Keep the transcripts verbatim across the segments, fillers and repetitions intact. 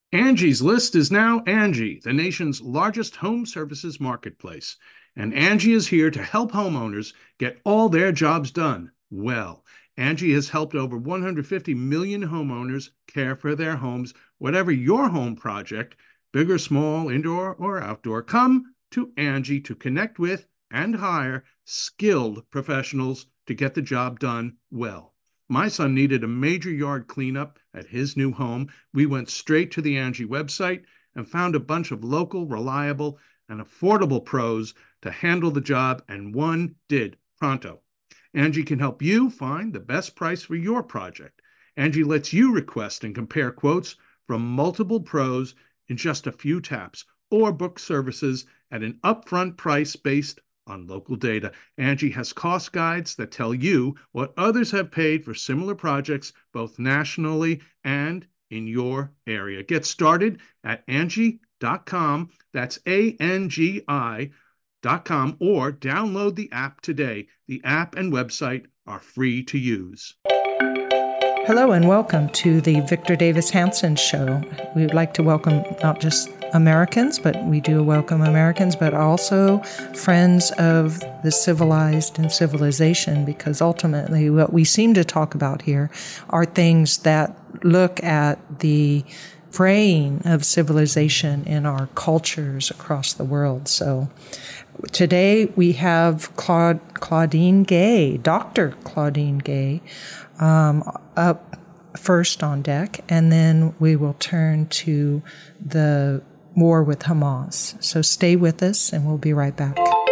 Angie's List is now Angie, the nation's largest home services marketplace. And Angie is here to help homeowners get all their jobs done well. Angie has helped over one hundred fifty million homeowners care for their homes. Whatever your home project, big or small, indoor or outdoor, come to Angie to connect with and hire skilled professionals to get the job done well. My son needed a major yard cleanup at his new home. We went straight to the Angie website and found a bunch of local, reliable, and affordable pros to handle the job, and one did pronto. Angie can help you find the best price for your project. Angie lets you request and compare quotes from multiple pros in just a few taps, or book services at an upfront price based on local data. Angie has cost guides that tell you what others have paid for similar projects, both nationally and in your area. Get started at Angie dot com. That's A N G I dot com, or download the app today. The app and website are free to use. Hello and welcome to the Victor Davis Hanson Show. We would like to welcome not just Americans, but we do welcome Americans, but also friends of the civilized and civilization, because ultimately what we seem to talk about here are things that look at the fraying of civilization in our cultures across the world. So today we have Claude, Claudine Gay, Doctor Claudine Gay, um, up first on deck, and then we will turn to the war with Hamas. So stay with us, and we'll be right back.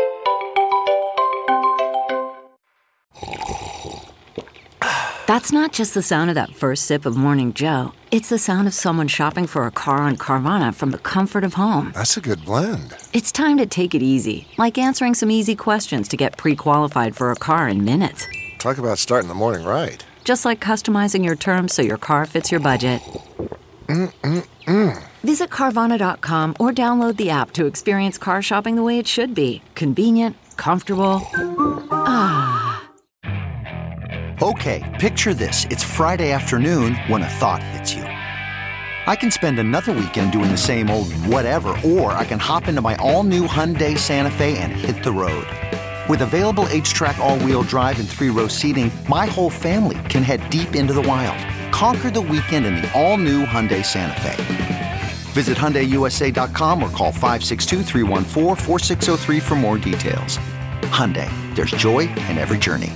That's not just the sound of that first sip of Morning Joe. It's the sound of someone shopping for a car on Carvana from the comfort of home. That's a good blend. It's time to take it easy, like answering some easy questions to get pre-qualified for a car in minutes. Talk about starting the morning right. Just like customizing your terms so your car fits your budget. Mm-mm-mm. Visit Carvana dot com or download the app to experience car shopping the way it should be. Convenient, comfortable. Ah. Okay, picture this. It's Friday afternoon when a thought hits you. I can spend another weekend doing the same old whatever, or I can hop into my all-new Hyundai Santa Fe and hit the road. With available H-Track all-wheel drive and three-row seating, my whole family can head deep into the wild. Conquer the weekend in the all-new Hyundai Santa Fe. Visit Hyundai U S A dot com or call five six two, three one four, four six zero three for more details. Hyundai, there's joy in every journey.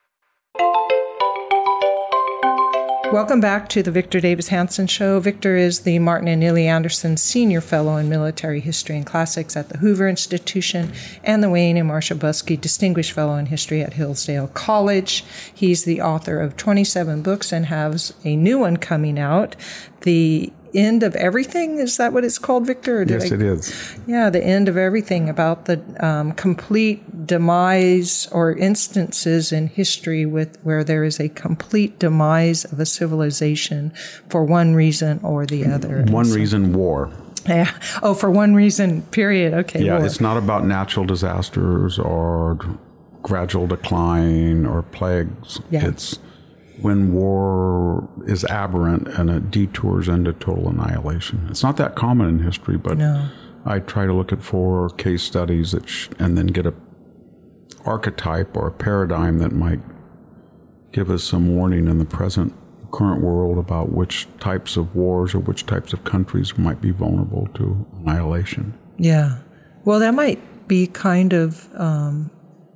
Welcome back to the Victor Davis Hanson Show. Victor is the Martin and Neely Anderson Senior Fellow in Military History and Classics at the Hoover Institution and the Wayne and Marcia Buskey Distinguished Fellow in History at Hillsdale College. He's the author of twenty-seven books and has a new one coming out, The End of Everything. Is that what it's called, Victor? Or did yes, I... it is. Yeah, The End of Everything, about the um, complete demise or instances in history with where there is a complete demise of a civilization for one reason or the other. One so, reason, war. Yeah. Oh, for one reason, period. Okay. Yeah, war. It's not about natural disasters or gradual decline or plagues. Yeah. It's when war is aberrant and it detours into total annihilation. It's not that common in history, but no. I try to look at four case studies that sh- and then get a archetype or a paradigm that might give us some warning in the present current world about which types of wars or which types of countries might be vulnerable to annihilation. Yeah. Well, that might be kind of um,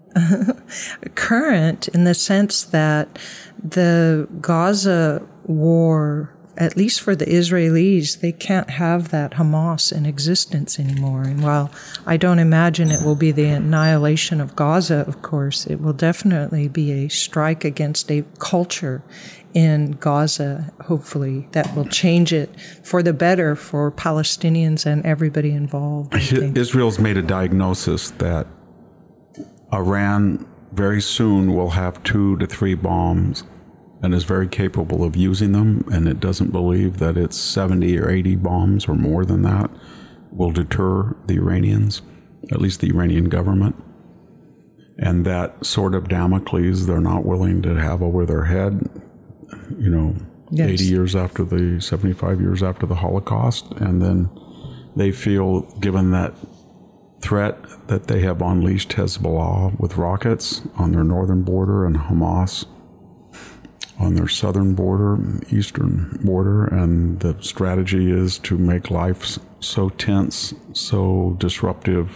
current in the sense that the Gaza war, at least for the Israelis, they can't have that Hamas in existence anymore. And while I don't imagine it will be the annihilation of Gaza, of course, it will definitely be a strike against a culture in Gaza, hopefully, that will change it for the better for Palestinians and everybody involved. Israel's made a diagnosis that Iran very soon will have two to three bombs and is very capable of using them, and it doesn't believe that its seventy or eighty bombs or more than that will deter the Iranians, at least the Iranian government. And that sword of Damocles they're not willing to have over their head, you know, yes. eighty years after the, seventy-five years after the Holocaust. And then they feel, given that threat, that they have unleashed Hezbollah with rockets on their northern border and Hamas on their southern border, eastern border, and the strategy is to make life so tense, so disruptive,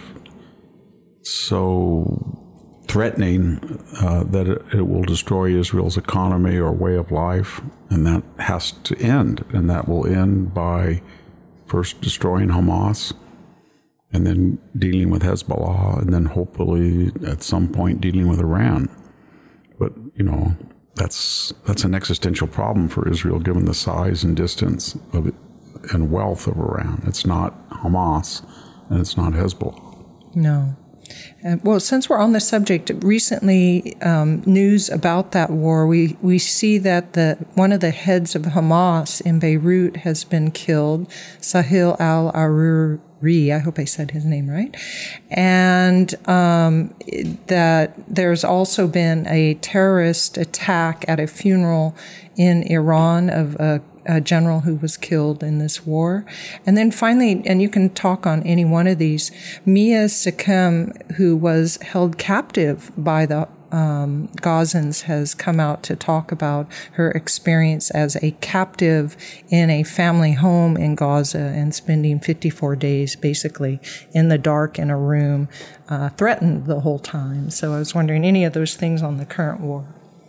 so threatening uh, that it, it will destroy Israel's economy or way of life, and that has to end, and that will end by first destroying Hamas, and then dealing with Hezbollah, and then hopefully at some point dealing with Iran. But, you know, that's that's an existential problem for Israel, given the size and distance of it and wealth of Iran. It's not Hamas, and it's not Hezbollah. No. Uh, well, since we're on the subject, recently um, news about that war, we, we see that the one of the heads of Hamas in Beirut has been killed, Sahil al-Aruri. I hope I said his name right. And um, that there's also been a terrorist attack at a funeral in Iran of a, a general who was killed in this war. And then finally, and you can talk on any one of these, Mia Sakem, who was held captive by the Um, Gazans, has come out to talk about her experience as a captive in a family home in Gaza and spending fifty-four days basically in the dark in a room, uh, threatened the whole time. So I was wondering, any of those things on the current war?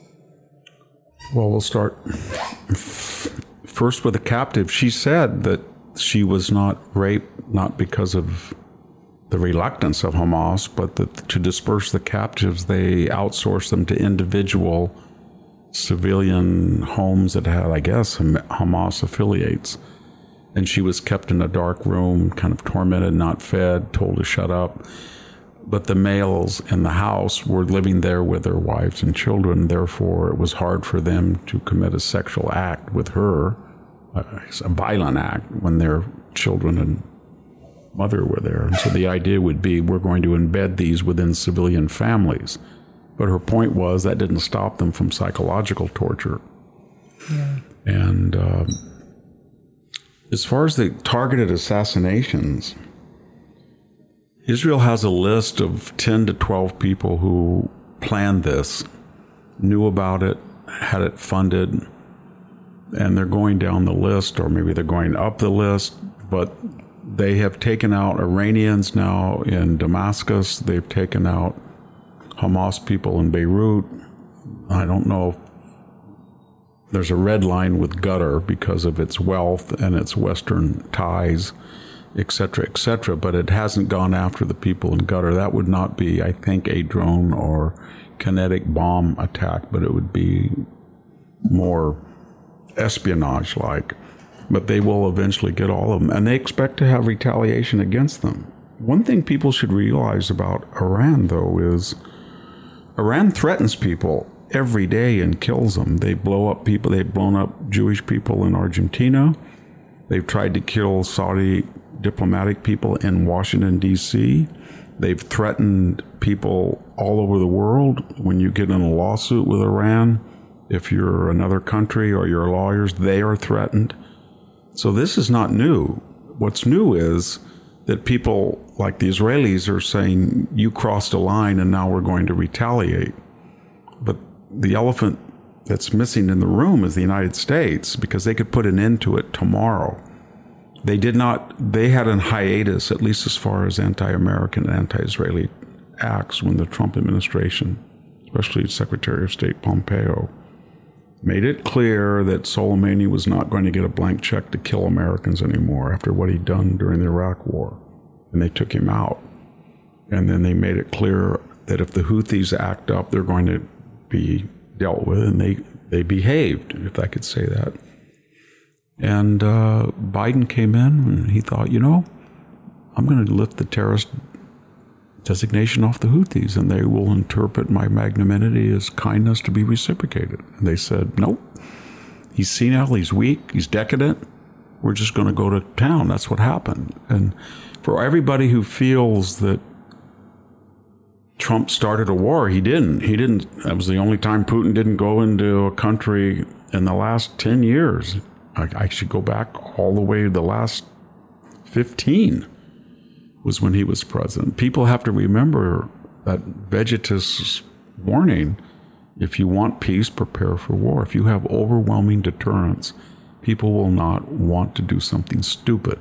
Well, we'll start first with the captive. She said that she was not raped, not because of the reluctance of Hamas, but that to disperse the captives, they outsourced them to individual civilian homes that had, I guess, Hamas affiliates. And she was kept in a dark room, kind of tormented, not fed, told to shut up. But the males in the house were living there with their wives and children. Therefore, it was hard for them to commit a sexual act with her, a violent act, when their children and mother were there. And so the idea would be, we're going to embed these within civilian families. But her point was that didn't stop them from psychological torture. Yeah. And um, as far as the targeted assassinations, Israel has a list of ten to twelve people who planned this, knew about it, had it funded, and they're going down the list, or maybe they're going up the list, but they have taken out Iranians now in Damascus. They've taken out Hamas people in Beirut. I don't know if there's a red line with Qatar because of its wealth and its Western ties, et cetera, et cetera, but it hasn't gone after the people in Qatar. That would not be, I think, a drone or kinetic bomb attack, but it would be more espionage-like. But they will eventually get all of them, and they expect to have retaliation against them. One thing people should realize about Iran, though, is Iran threatens people every day and kills them. They blow up people. They've blown up Jewish people in Argentina. They've tried to kill Saudi diplomatic people in Washington, D C They've threatened people all over the world. When you get in a lawsuit with Iran, if you're another country or your lawyers, they are threatened. So this is not new. What's new is that people like the Israelis are saying, you crossed a line and now we're going to retaliate. But the elephant that's missing in the room is the United States, because they could put an end to it tomorrow. They did not, they had a hiatus, at least as far as anti-American and anti-Israeli acts, when the Trump administration, especially Secretary of State Pompeo, made it clear that Soleimani was not going to get a blank check to kill Americans anymore after what he'd done during the Iraq War. And they took him out. And then they made it clear that if the Houthis act up, they're going to be dealt with. And they, they behaved, if I could say that. And uh, Biden came in and he thought, you know, I'm going to lift the terrorist designation off the Houthis, and they will interpret my magnanimity as kindness to be reciprocated. And they said, nope, he's senile, he's weak, he's decadent. We're just going to go to town. That's what happened. And for everybody who feels that Trump started a war, he didn't. He didn't. That was the only time Putin didn't go into a country in the last ten years, I, I should go back all the way to the last fifteen, was when he was president. People have to remember that Vegetus warning, if you want peace, prepare for war. If you have overwhelming deterrence, people will not want to do something stupid.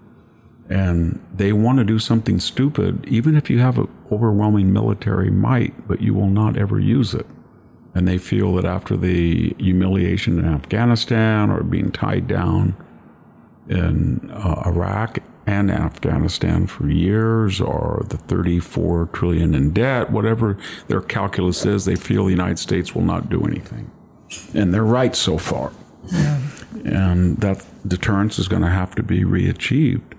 And they want to do something stupid, even if you have an overwhelming military might, but you will not ever use it. And they feel that after the humiliation in Afghanistan or being tied down in uh, Iraq and Afghanistan for years, or the thirty-four trillion in debt, whatever their calculus is, they feel the United States will not do anything. And they're right so far. Yeah. And that deterrence is going to have to be re-achieved.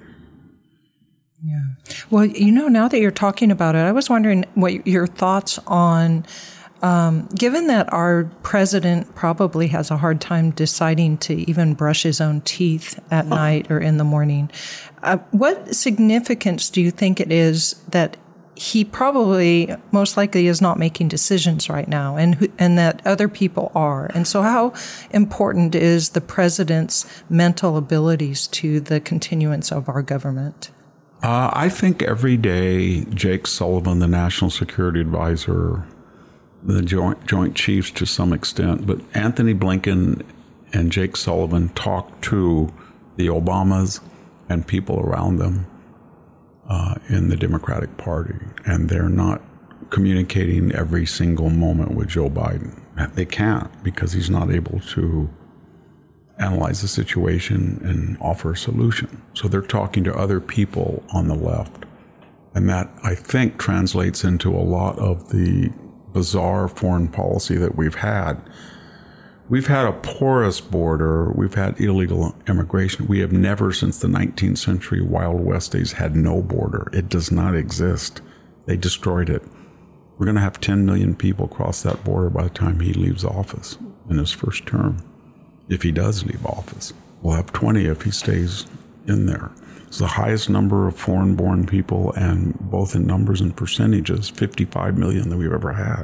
Yeah. Well, you know, now that you're talking about it, I was wondering what your thoughts on, um, given that our president probably has a hard time deciding to even brush his own teeth at night or in the morning, uh, what significance do you think it is that he probably most likely is not making decisions right now, and and that other people are? And so how important is the president's mental abilities to the continuance of our government? Uh, I think every day Jake Sullivan, the National Security Advisor, the Joint, Joint Chiefs to some extent, but Anthony Blinken and Jake Sullivan talk to the Obamas and people around them uh, in the Democratic Party, and they're not communicating every single moment with Joe Biden. They can't, because he's not able to analyze the situation and offer a solution. So they're talking to other people on the left. And that, I think, translates into a lot of the bizarre foreign policy that we've had. We've had a porous border. We've had illegal immigration. We have never, since the nineteenth century Wild West days, had no border. It does not exist. They destroyed it. We're going to have ten million people cross that border by the time he leaves office in his first term. If he does leave office, we'll have twenty if he stays in there. It's the highest number of foreign-born people, and both in numbers and percentages, fifty-five million that we've ever had.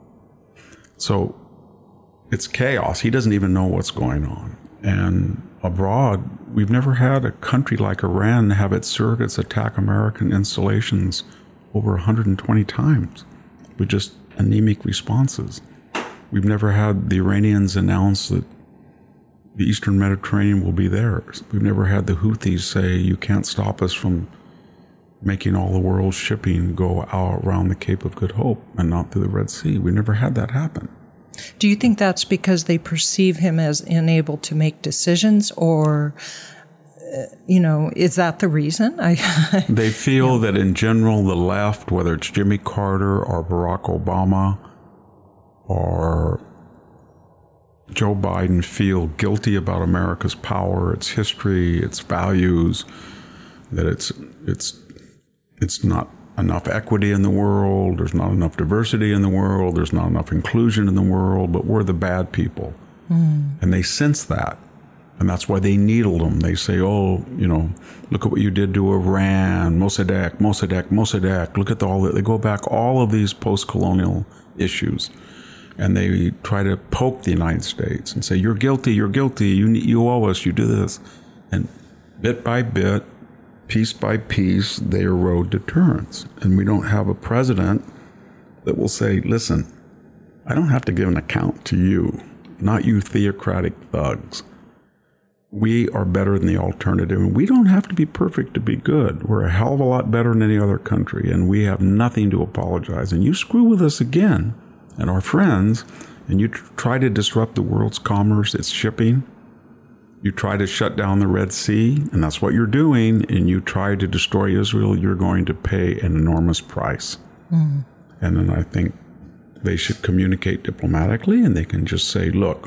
So it's chaos. He doesn't even know what's going on. And abroad, we've never had a country like Iran have its surrogates attack American installations over one hundred twenty times with just anemic responses. We've never had the Iranians announce that the Eastern Mediterranean will be theirs. We've never had the Houthis say, you can't stop us from making all the world's shipping go out around the Cape of Good Hope and not through the Red Sea. We never had that happen. Do you think that's because they perceive him as unable to make decisions, or, uh, you know, is that the reason? I, they feel yeah. that in general, the left, whether it's Jimmy Carter or Barack Obama or Joe Biden, feel guilty about America's power, its history, its values, that it's it's it's not enough equity in the world, there's not enough diversity in the world, there's not enough inclusion in the world, but we're the bad people. Mm. And they sense that. And that's why they needle them. They say, oh, you know, look at what you did to Iran, Mossadegh, Mossadegh, Mossadegh. Look at the, all, they go back all of these post-colonial issues. And they try to poke the United States and say, you're guilty, you're guilty, you you owe us, you do this. And bit by bit, piece by piece, they erode deterrence. And we don't have a president that will say, listen, I don't have to give an account to you, not you theocratic thugs. We are better than the alternative, and we don't have to be perfect to be good. We're a hell of a lot better than any other country, and we have nothing to apologize. And you screw with us again, and our friends, and you try to disrupt the world's commerce, its shipping, you try to shut down the Red Sea, and that's what you're doing, and you try to destroy Israel, you're going to pay an enormous price. Mm. And then I think they should communicate diplomatically, and they can just say, look,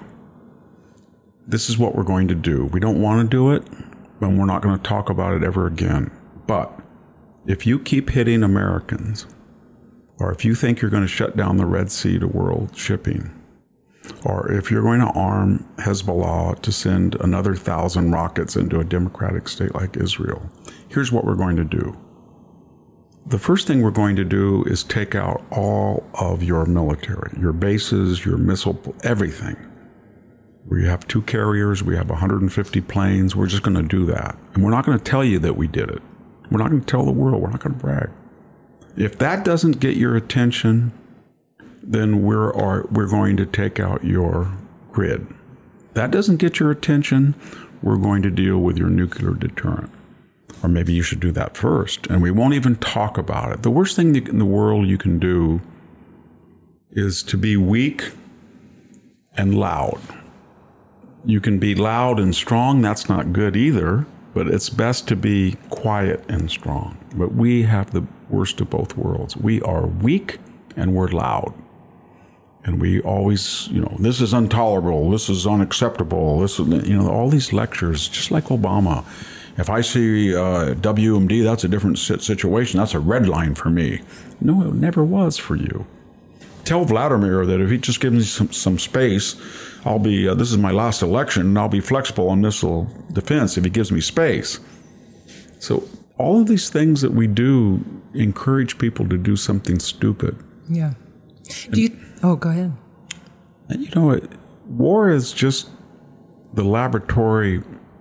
this is what we're going to do. We don't want to do it, but we're not going to talk about it ever again. But if you keep hitting Americans, or if you think you're going to shut down the Red Sea to world shipping, or if you're going to arm Hezbollah to send another thousand rockets into a democratic state like Israel, here's what we're going to do. The first thing we're going to do is take out all of your military, your bases, your missile, everything. We have two carriers. We have one hundred fifty planes. We're just going to do that. And we're not going to tell you that we did it. We're not going to tell the world. We're not going to brag. If that doesn't get your attention, then we're, are, we're going to take out your grid. That doesn't get your attention, we're going to deal with your nuclear deterrent. Or maybe you should do that first, and we won't even talk about it. The worst thing in the world you can do is to be weak and loud. You can be loud and strong, that's not good either, but it's best to be quiet and strong. But we have the worst of both worlds. We are weak and we're loud. And we always, you know, this is intolerable, this is unacceptable, this is, you know, all these lectures, just like Obama. If I see uh, W M D, that's a different situation. That's a red line for me. No, it never was for you. Tell Vladimir that if he just gives me some, some space, I'll be, uh, this is my last election, and I'll be flexible on missile defense if he gives me space. So all of these things that we do encourage people to do something stupid. Yeah. Do you... Oh, go ahead. And you know, it, war is just the laboratory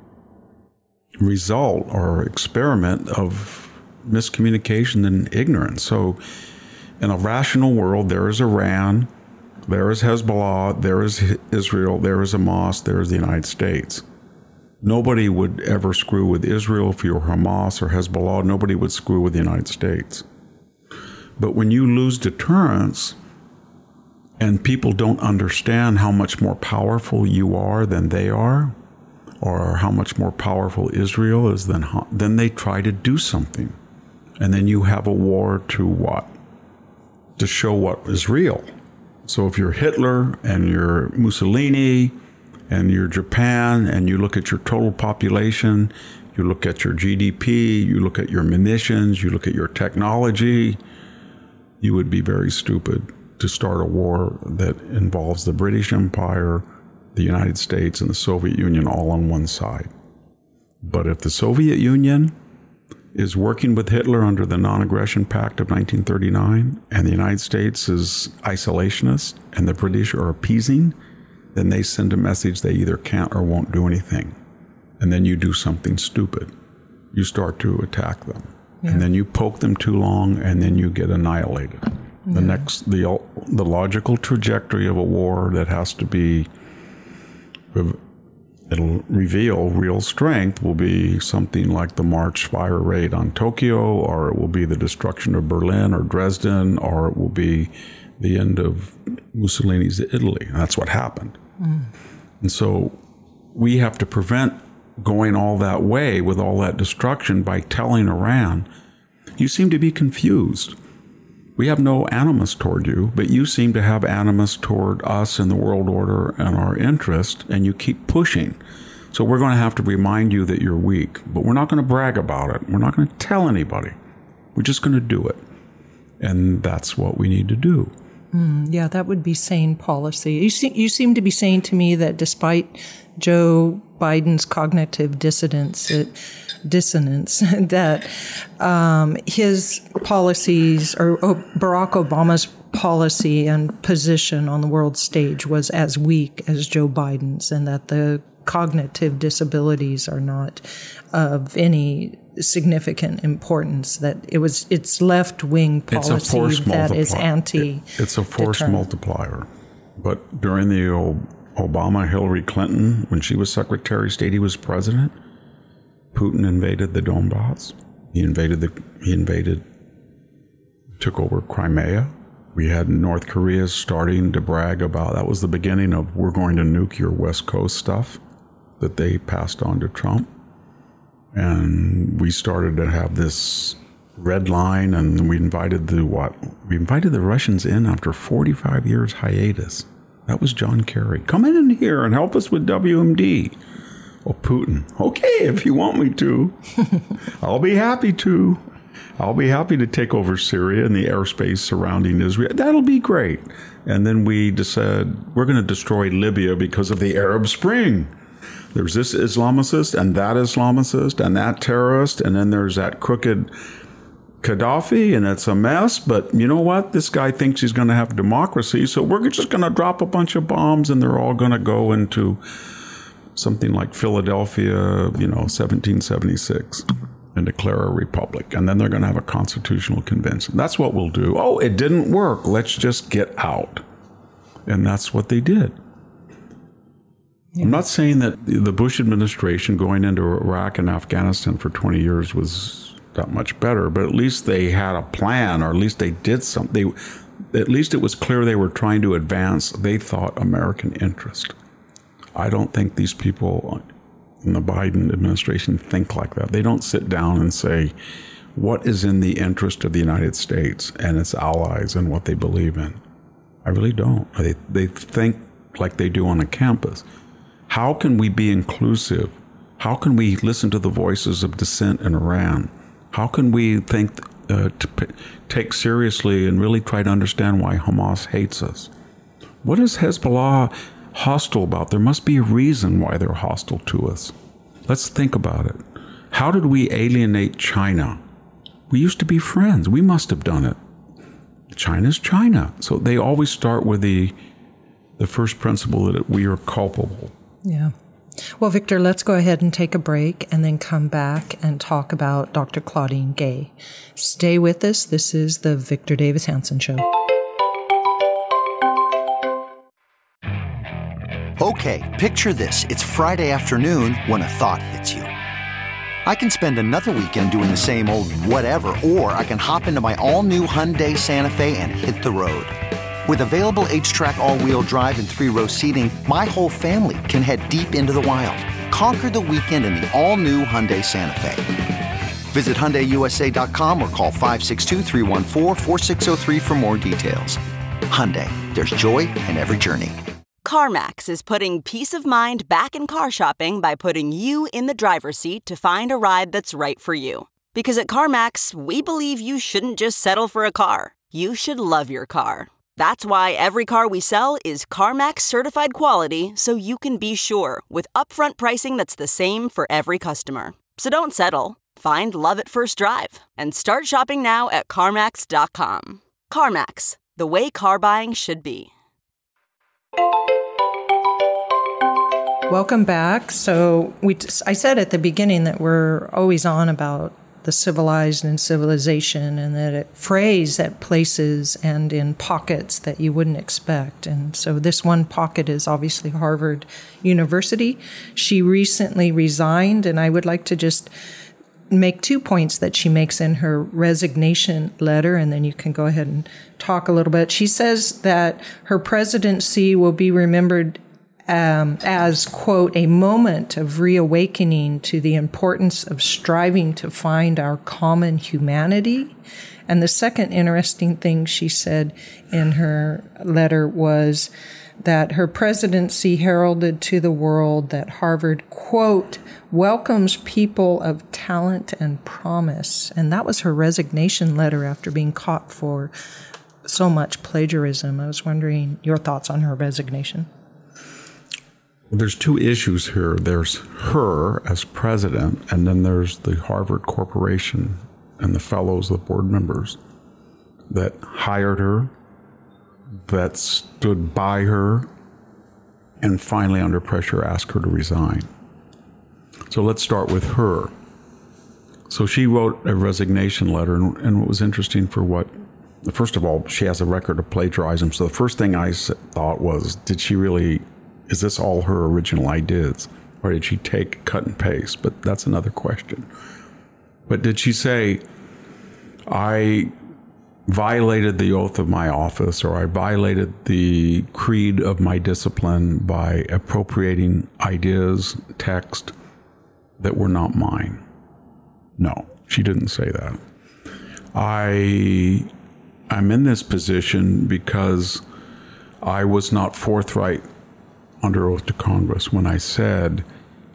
result or experiment of miscommunication and ignorance. So in a rational world, there is Iran, there is Hezbollah, there is Israel, there is Hamas, there is the United States. Nobody would ever screw with Israel if you were Hamas or Hezbollah. Nobody would screw with the United States. But when you lose deterrence, and people don't understand how much more powerful you are than they are, or how much more powerful Israel is than, then they try to do something. And then you have a war to what? To show what is real. So if you're Hitler and you're Mussolini and you're Japan and you look at your total population, you look at your G D P, you look at your munitions, you look at your technology, you would be very stupid to start a war that involves the British Empire, the United States, and the Soviet Union all on one side. But if the Soviet Union is working with Hitler under the Non-Aggression Pact of nineteen thirty-nine, and the United States is isolationist, and the British are appeasing, then they send a message they either can't or won't do anything. And then you do something stupid. You start to attack them. Yeah. And then you poke them too long, and then you get annihilated. The yeah. next, the the logical trajectory of a war that has to be, it'll reveal real strength, will be something like the March fire raid on Tokyo, or it will be the destruction of Berlin or Dresden, or it will be the end of Mussolini's Italy. And that's what happened. Mm. And so we have to prevent going all that way with all that destruction by telling Iran, you seem to be confused. We have no animus toward you, but you seem to have animus toward us and the world order and our interest, and you keep pushing. So we're going to have to remind you that you're weak, but we're not going to brag about it. We're not going to tell anybody. We're just going to do it. And that's what we need to do. Mm, yeah, that would be sane policy. You, see, you seem to be saying to me that despite Joe Biden's cognitive dissonance, it, dissonance that um, his policies, or Barack Obama's policy and position on the world stage was as weak as Joe Biden's, and that the cognitive disabilities are not of any significant importance, that it was it's left-wing policy that is anti it, it's a force deterrent. multiplier. But during the Obama Hillary Clinton, when she was Secretary of State, he was president, Putin invaded the Donbass. He invaded the he invaded took over Crimea. We had North Korea starting to brag about, that was the beginning of, we're going to nuke your West Coast stuff that they passed on to Trump. And we started to have this red line, and we invited the what? We invited the Russians in after forty-five years hiatus. That was John Kerry. Come in here and help us with W M D. Oh, Putin. Okay, if you want me to. I'll be happy to. I'll be happy to take over Syria and the airspace surrounding Israel. That'll be great. And then we decided we're going to destroy Libya because of the Arab Spring. There's this Islamicist and that Islamicist and that terrorist, and then there's that crooked Gaddafi, and it's a mess, but you know what? This guy thinks he's going to have democracy, so we're just going to drop a bunch of bombs and they're all going to go into something like Philadelphia, you know, seventeen seventy-six, and declare a republic. And then they're going to have a constitutional convention. That's what we'll do. Oh, it didn't work. Let's just get out. And that's what they did. Yeah. I'm not saying that the Bush administration going into Iraq and Afghanistan for twenty years was that much better, but at least they had a plan, or at least they did something. They, at least it was clear they were trying to advance, they thought, American interest. I don't think these people in the Biden administration think like that. They don't sit down and say, what is in the interest of the United States and its allies and what they believe in? I really don't. They, they think like they do on a campus. How can we be inclusive? How can we listen to the voices of dissent in Iran? How can we think uh, to p- take seriously and really try to understand why Hamas hates us? What is Hezbollah hostile about? There must be a reason why they're hostile to us. Let's think about it. How did we alienate China? We used to be friends. We must have done it. China's China. So they always start with the the first principle that we are culpable. Yeah. Well, Victor, let's go ahead and take a break and then come back and talk about Doctor Claudine Gay. Stay with us. This is the Victor Davis Hanson Show. Okay, picture this. It's Friday afternoon when a thought hits you. I can spend another weekend doing the same old whatever, or I can hop into my all-new Hyundai Santa Fe and hit the road. With available H-Track all-wheel drive and three-row seating, my whole family can head deep into the wild. Conquer the weekend in the all-new Hyundai Santa Fe. Visit Hyundai U S A dot com or call five six two, three one four, four six zero three for more details. Hyundai, there's joy in every journey. CarMax is putting peace of mind back in car shopping by putting you in the driver's seat to find a ride that's right for you. Because at CarMax, we believe you shouldn't just settle for a car. You should love your car. That's why every car we sell is CarMax certified quality, so you can be sure with upfront pricing that's the same for every customer. So don't settle. Find love at first drive and start shopping now at CarMax dot com. CarMax, the way car buying should be. Welcome back. So we, I said at the beginning that we're always on about the civilized and civilization, and that it phrase at places and in pockets that you wouldn't expect. And so this one pocket is obviously Harvard University. She recently resigned, and I would like to just make two points that she makes in her resignation letter, and then you can go ahead and talk a little bit. She says that her presidency will be remembered Um, as, quote, a moment of reawakening to the importance of striving to find our common humanity. And the second interesting thing she said in her letter was that her presidency heralded to the world that Harvard, quote, welcomes people of talent and promise. And that was her resignation letter after being caught for so much plagiarism. I was wondering your thoughts on her resignation. There's two issues here. There's her as president, and then there's the Harvard Corporation and the fellows, the board members that hired her, that stood by her, and finally, under pressure, asked her to resign. So let's start with her. So she wrote a resignation letter, and, and what was interesting for what, first of all, she has a record of plagiarism. So the first thing I thought was, did she really... is this all her original ideas, or did she take, cut and paste? But that's another question. But did she say, I violated the oath of my office, or I violated the creed of my discipline by appropriating ideas, text that were not mine? No, she didn't say that. I, I'm in this position because I was not forthright under oath to Congress when I said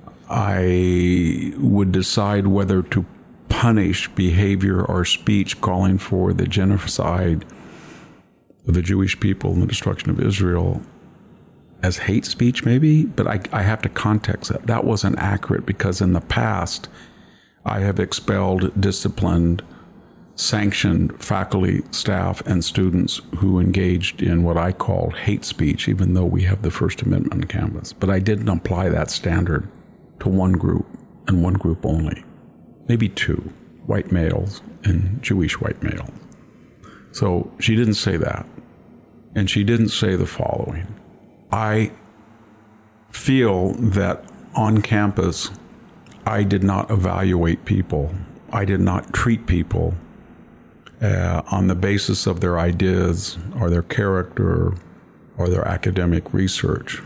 I would decide whether to punish behavior or speech calling for the genocide of the Jewish people and the destruction of Israel as hate speech, maybe, but I, I have to context that. That wasn't accurate because in the past I have expelled, disciplined sanctioned faculty, staff, and students who engaged in what I call hate speech, even though we have the First Amendment on campus. But I didn't apply that standard to one group and one group only, maybe two, white males and Jewish white males. So she didn't say that. And she didn't say the following. I feel that on campus, I did not evaluate people. I did not treat people uh, on the basis of their ideas or their character or their academic research.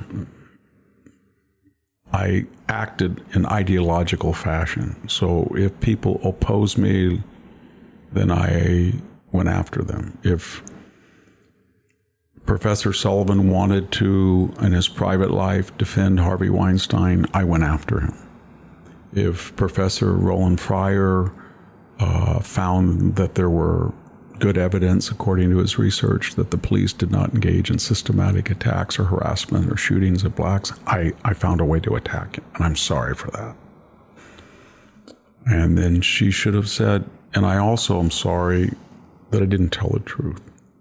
I acted in ideological fashion. So if people opposed me, then I went after them. If Professor Sullivan wanted to, in his private life, defend Harvey Weinstein, I went after him. If Professor Roland Fryer uh, found that there were good evidence, according to his research, that the police did not engage in systematic attacks or harassment or shootings of blacks, I, I found a way to attack him, and I'm sorry for that. And then she should have said, and I also am sorry that I didn't tell the truth.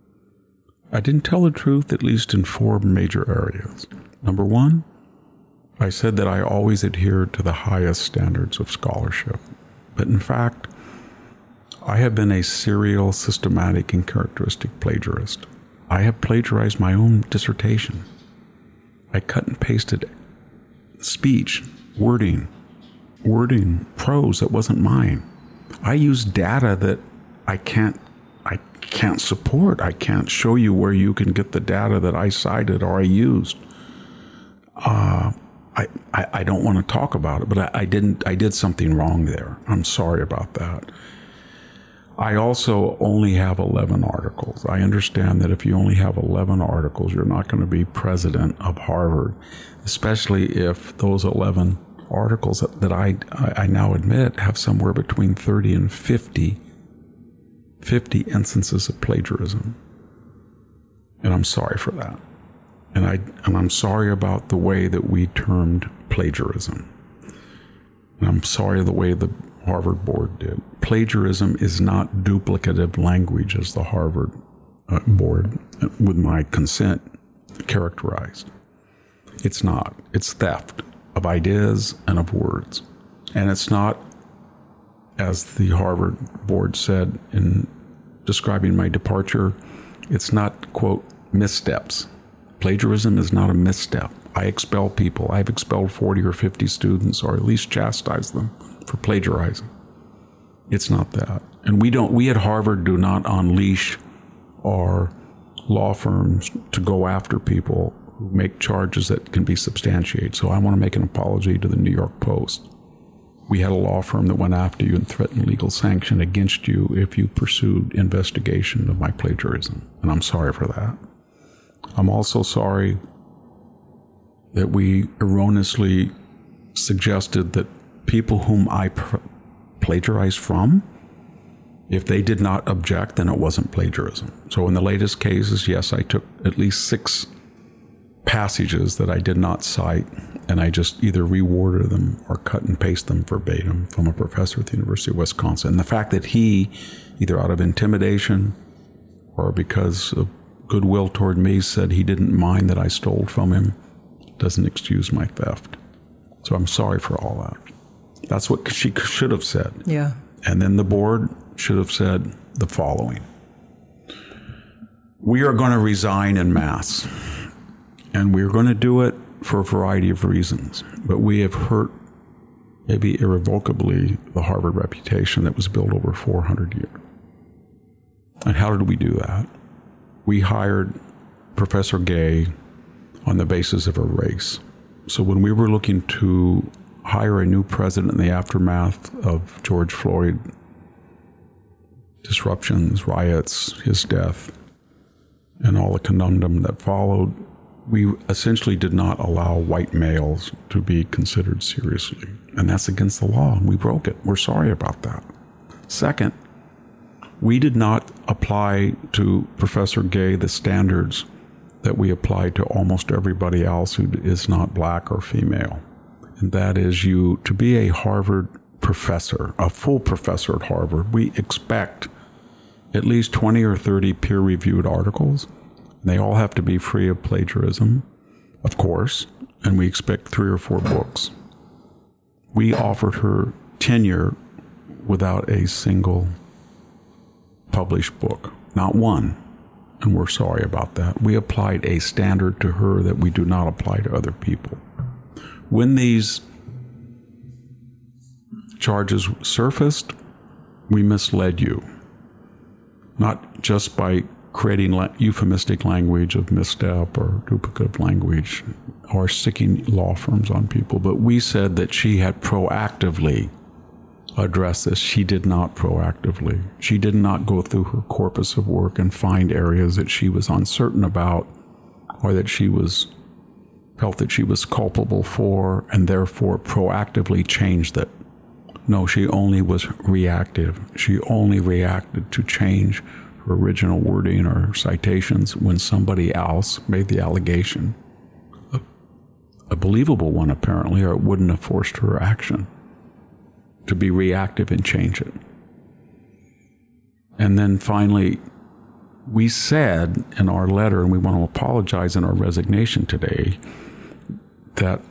I didn't tell the truth, at least in four major areas. Number one, I said that I always adhered to the highest standards of scholarship. But in fact, I have been a serial, systematic, and characteristic plagiarist. I have plagiarized my own dissertation. I cut and pasted speech, wording, wording, prose that wasn't mine. I used data that I can't I can't support. I can't show you where you can get the data that I cited or I used. Uh, I, I, I don't want to talk about it, but I, I didn't. I did something wrong there. I'm sorry about that. I also only have eleven articles. I understand that if you only have eleven articles, you're not going to be president of Harvard, especially if those eleven articles that, that I, I now admit have somewhere between thirty and fifty, fifty instances of plagiarism. And I'm sorry for that. And, I, and I'm sorry about the way that we termed plagiarism. And I'm sorry the way the Harvard board did. Plagiarism is not duplicative language, as the Harvard uh, board, uh, with my consent, characterized. It's not. It's theft of ideas and of words. And it's not, as the Harvard board said in describing my departure, it's not, quote, missteps. Plagiarism is not a misstep. I expel people. I've expelled forty or fifty students, or at least chastised them for plagiarizing. It's not that. And we don't, we at Harvard do not unleash our law firms to go after people who make charges that can be substantiated. So I want to make an apology to the New York Post. We had a law firm that went after you and threatened legal sanction against you if you pursued investigation of my plagiarism. And I'm sorry for that. I'm also sorry that we erroneously suggested that people whom I pr- plagiarized from, if they did not object, then it wasn't plagiarism. So in the latest cases, yes, I took at least six passages that I did not cite, and I just either reworded them or cut and paste them verbatim from a professor at the University of Wisconsin. And the fact that he, either out of intimidation or because of goodwill toward me, said he didn't mind that I stole from him, doesn't excuse my theft. So I'm sorry for all that. That's what she should have said. Yeah. And then the board should have said the following. We are going to resign en masse, and we're going to do it for a variety of reasons. But we have hurt, maybe irrevocably, the Harvard reputation that was built over four hundred years. And how did we do that? We hired Professor Gay on the basis of a race. So when we were looking to hire a new president in the aftermath of George Floyd disruptions, riots, his death, and all the conundrum that followed, we essentially did not allow white males to be considered seriously. And that's against the law, and we broke it. We're sorry about that. Second, we did not apply to Professor Gay the standards that we applied to almost everybody else who is not black or female. And that is, you, to be a Harvard professor, a full professor at Harvard, we expect at least twenty or thirty peer-reviewed articles. They all have to be free of plagiarism, of course, and we expect three or four books. We offered her tenure without a single published book, not one, and we're sorry about that. We applied a standard to her that we do not apply to other people. When these charges surfaced, we misled you, not just by creating la- euphemistic language of misstep or duplicative language or sicking law firms on people, but we said that she had proactively addressed this. She did not proactively. She did not go through her corpus of work and find areas that she was uncertain about or that she was felt that she was culpable for and therefore proactively changed it. No, she only was reactive. She only reacted to change her original wording or citations when somebody else made the allegation. A, a believable one, apparently, or it wouldn't have forced her action to be reactive and change it. And then finally, we said in our letter, and we want to apologize in our resignation today, that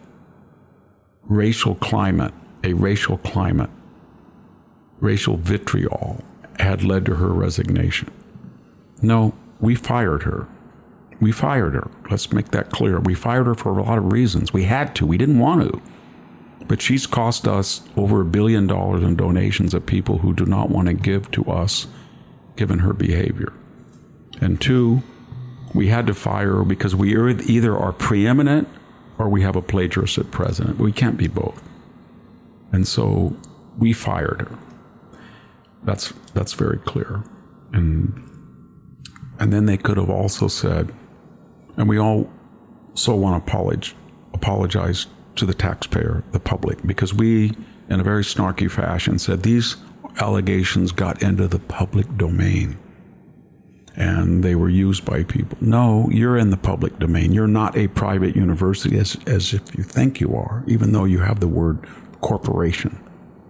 racial climate, a racial climate, racial vitriol had led to her resignation. No, we fired her. We fired her. Let's make that clear. We fired her for a lot of reasons. We had to. We didn't want to. But she's cost us over a billion dollars in donations of people who do not want to give to us, given her behavior. And two, we had to fire her because we either are preeminent or we have a plagiarist at president. We can't be both. And so we fired her. That's that's very clear. And and then they could have also said, and we all so want to apologize, apologize to the taxpayer, the public, because we, in a very snarky fashion, said these allegations got into the public domain and they were used by people. No, you're in the public domain. You're not a private university as, as if you think you are, even though you have the word corporation.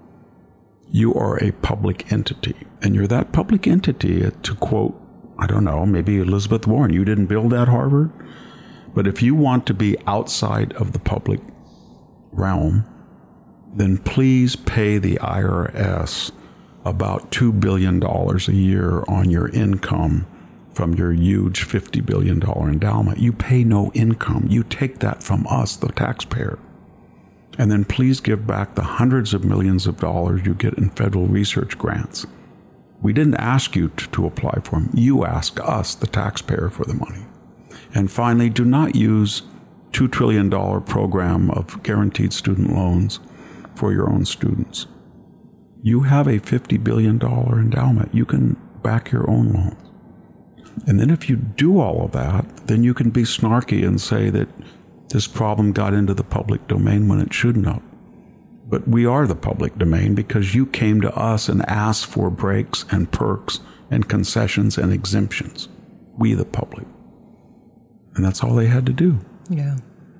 You are a public entity, and you're that public entity, to quote, I don't know, maybe Elizabeth Warren, you didn't build that Harvard, but if you want to be outside of the public realm, then please pay the I R S about two billion dollars a year on your income from your huge fifty billion dollars endowment. You pay no income. You take that from us, the taxpayer. And then please give back the hundreds of millions of dollars you get in federal research grants. We didn't ask you to, to apply for them. You asked us, the taxpayer, for the money. And finally, do not use two trillion dollars program of guaranteed student loans for your own students. You have a fifty billion dollars endowment. You can back your own loans. And then if you do all of that, then you can be snarky and say that this problem got into the public domain when it shouldn't have. But we are the public domain because you came to us and asked for breaks and perks and concessions and exemptions. We, the public. And that's all they had to do. Yeah.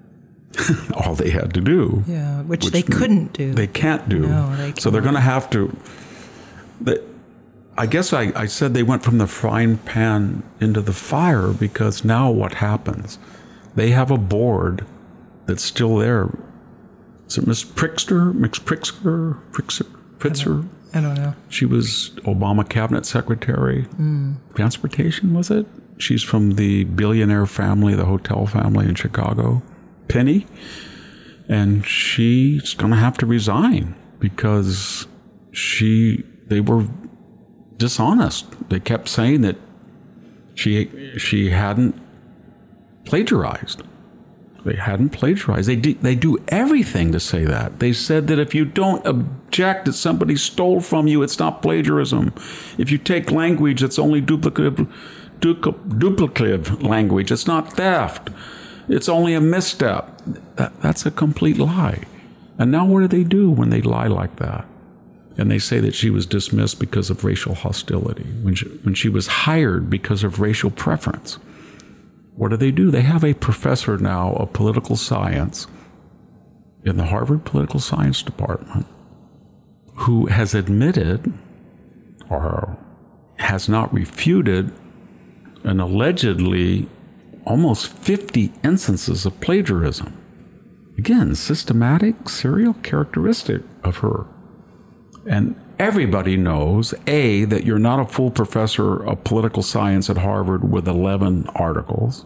all they had to do. Yeah, which, which they couldn't do. They can't do. No, they can't. So they're going to have to... They, I guess I, I said they went from the frying pan into the fire because now what happens? They have a board that's still there. Is it Miss Pritzker? Miss Pritzker? Pritzker? Pritzker? I don't know. She was Obama cabinet secretary. Mm. Transportation, was it? She's from the billionaire family, the hotel family in Chicago. Penny. And she's going to have to resign because she, they were dishonest. They kept saying that she she hadn't plagiarized. They hadn't plagiarized. They do, they do everything to say that. They said that if you don't object that somebody stole from you, it's not plagiarism. If you take language that's only duplicative, duplicative language, it's not theft. It's only a misstep. That, that's a complete lie. And now what do they do when they lie like that? And they say that she was dismissed because of racial hostility, when she, when she was hired because of racial preference. What do they do? They have a professor now of political science in the Harvard Political Science Department who has admitted or has not refuted an allegedly almost fifty instances of plagiarism. Again, systematic, serial characteristic of her. And everybody knows, A, that you're not a full professor of political science at Harvard with eleven articles.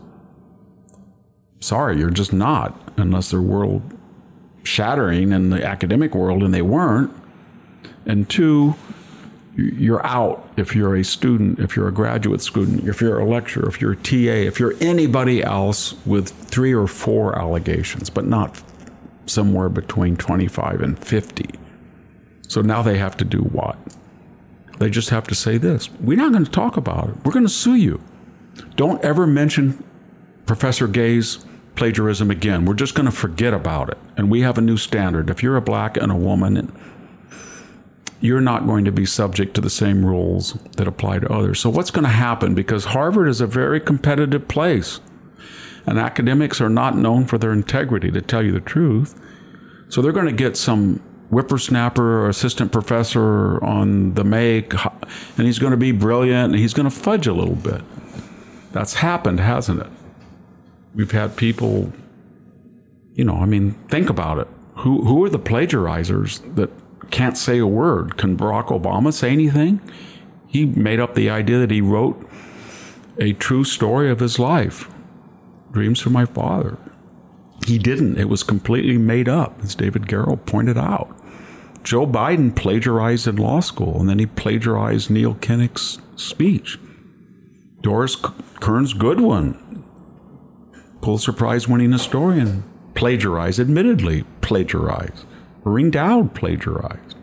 Sorry, you're just not, unless they're world-shattering in the academic world, and they weren't. And two, you're out if you're a student, if you're a graduate student, if you're a lecturer, if you're a T A, if you're anybody else with three or four allegations, but not somewhere between twenty-five and fifty. So now they have to do what? They just have to say this: we're not going to talk about it. We're going to sue you. Don't ever mention Professor Gay's plagiarism again. We're just going to forget about it. And we have a new standard. If you're a black and a woman, you're not going to be subject to the same rules that apply to others. So what's going to happen? Because Harvard is a very competitive place, and academics are not known for their integrity, to tell you the truth. So they're going to get some whippersnapper or assistant professor on the make, and he's going to be brilliant, and he's going to fudge a little bit. That's happened, hasn't it? We've had people, you know, I mean, think about it. Who who are the plagiarizers that can't say a word? Can Barack Obama say anything? He made up the idea that he wrote a true story of his life, Dreams from My Father. He didn't. It was completely made up, as David Garrow pointed out. Joe Biden plagiarized in law school, and then he plagiarized Neil Kinnock's speech. Doris Kearns Goodwin, Pulitzer Prize-winning historian, plagiarized, admittedly plagiarized. Maureen Dowd plagiarized.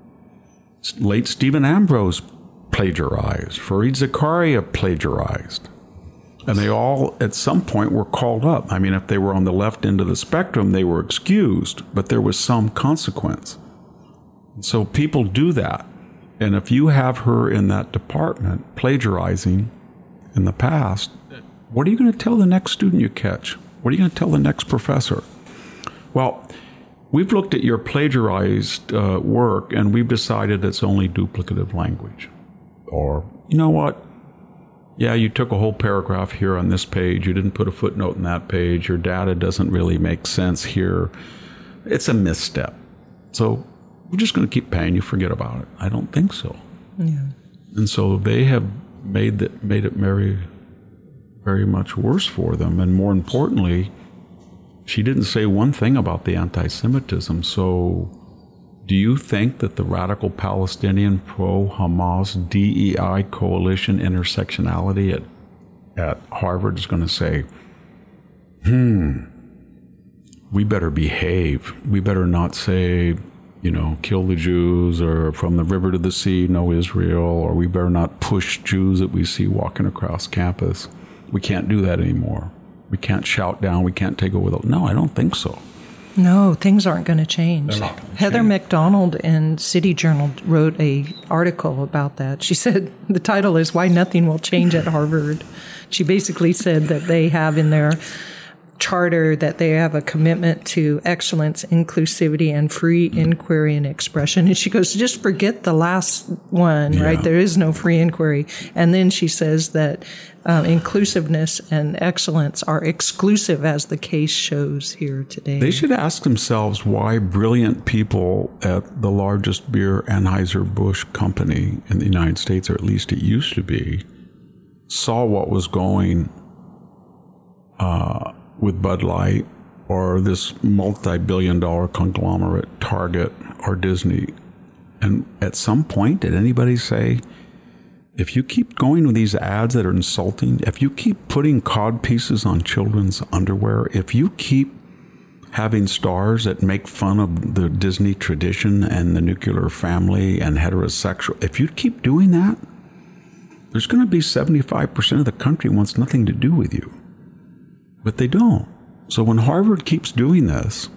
Late Stephen Ambrose plagiarized. Fareed Zakaria plagiarized. And they all, at some point, were called up. I mean, if they were on the left end of the spectrum, they were excused, but there was some consequence. So people do that. And if you have her in that department plagiarizing in the past, what are you going to tell the next student you catch? What are you going to tell the next professor? Well, we've looked at your plagiarized uh, work, and we've decided it's only duplicative language. Or, you know what? Yeah, you took a whole paragraph here on this page. You didn't put a footnote in that page. Your data doesn't really make sense here. It's a misstep. So we're just going to keep paying you. Forget about it. I don't think so. Yeah. And so they have made that made it very, very much worse for them. And more importantly, she didn't say one thing about the anti-Semitism. So do you think that the radical Palestinian pro-Hamas D E I coalition intersectionality at, at Harvard is going to say, hmm, we better behave. We better not say, you know, kill the Jews, or from the river to the sea, no Israel, or we better not push Jews that we see walking across campus. We can't do that anymore. We can't shout down. We can't take over the... No, I don't think so. No, things aren't going to change. They're not gonna Heather change. McDonald in City Journal wrote a article about that. She said the title is "Why Nothing Will Change at Harvard." She basically said that they have in their charter that they have a commitment to excellence, inclusivity, and free inquiry and expression. And she goes, just forget the last one, Yeah. right? There is no free inquiry. And then she says that um, inclusiveness and excellence are exclusive, as the case shows here today. They should ask themselves why brilliant people at the largest beer Anheuser-Busch company in the United States, or at least it used to be, saw what was going uh, with Bud Light or this multi-billion dollar conglomerate, Target or Disney. And at some point, did anybody say, if you keep going with these ads that are insulting, if you keep putting cod pieces on children's underwear, if you keep having stars that make fun of the Disney tradition and the nuclear family and heterosexual, if you keep doing that, there's going to be seventy-five percent of the country wants nothing to do with you. But they don't. So when Harvard keeps doing this,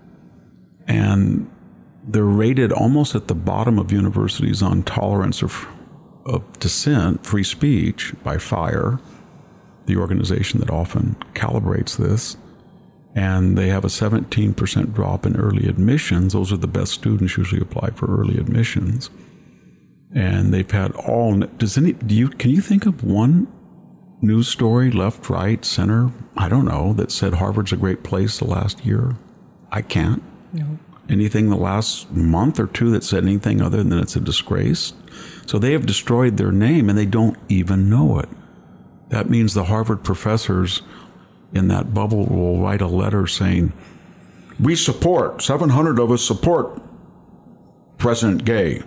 and they're rated almost at the bottom of universities on tolerance of, of dissent, free speech, by FIRE, the organization that often calibrates this, and they have a seventeen percent drop in early admissions. Those are the best students usually apply for early admissions. And they've had all, does any, do you, can you think of one news story, left, right, center, I don't know, that said Harvard's a great place the last year? I can't. No. Anything the last month or two that said anything other than it's a disgrace? So they have destroyed their name and they don't even know it. That means the Harvard professors in that bubble will write a letter saying, we support, seven hundred of us support President Gay.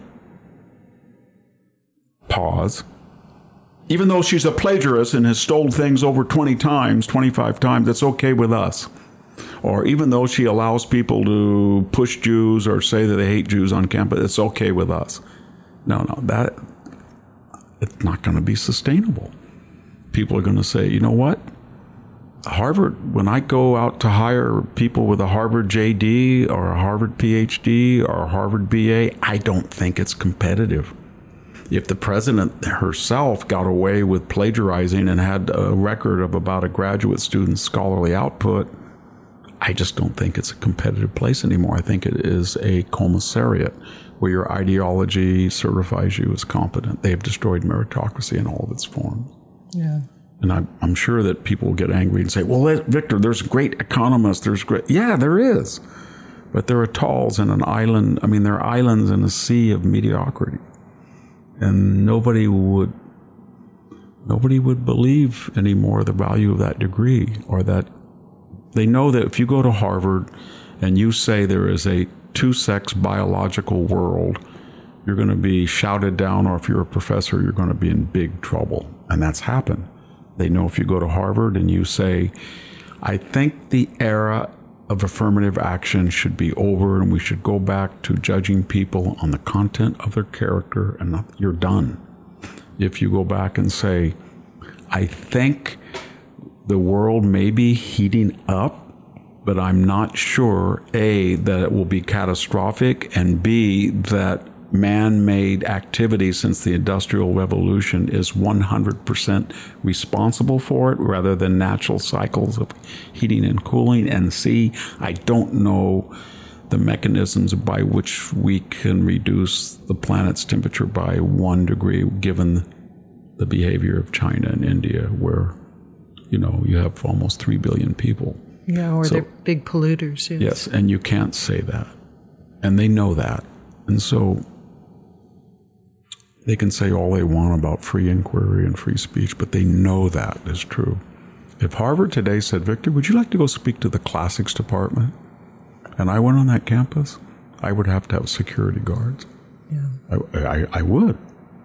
Pause. Even though she's a plagiarist and has stolen things over twenty times, twenty-five times, it's okay with us. Or even though she allows people to push Jews or say that they hate Jews on campus, it's okay with us. No, no, that it's not going to be sustainable. People are going to say, you know what? Harvard, when I go out to hire people with a Harvard J D or a Harvard P H D or a Harvard B A, I don't think it's competitive. If the president herself got away with plagiarizing and had a record of about a graduate student's scholarly output, I just don't think it's a competitive place anymore. I think it is a commissariat where your ideology certifies you as competent. They've destroyed meritocracy in all of its forms. Yeah. And I'm, I'm sure that people will get angry and say, well, Victor, there's great economists. There's great. Yeah, there is. But there are atolls in an island. I mean, there are islands in a sea of mediocrity. And nobody would nobody would believe anymore the value of that degree, or that they know that if you go to Harvard and you say there is a two-sex biological world, you're going to be shouted down, or if you're a professor, you're going to be in big trouble. And that's happened. They know if you go to Harvard and you say, I think the era of affirmative action should be over and we should go back to judging people on the content of their character, and not, you're done. If you go back and say, I think the world may be heating up, but I'm not sure, A, that it will be catastrophic, and B, that man-made activity since the Industrial Revolution is one hundred percent responsible for it rather than natural cycles of heating and cooling. And C, I don't know the mechanisms by which we can reduce the planet's temperature by one degree given the behavior of China and India, where, you know, you have almost three billion people. Yeah, or so, they're big polluters. Yes. yes, and you can't say that. And they know that. And so they can say all they want about free inquiry and free speech, but they know that is true. If Harvard today said, Victor, would you like to go speak to the classics department? And I went on that campus, I would have to have security guards. Yeah. I, I, I would.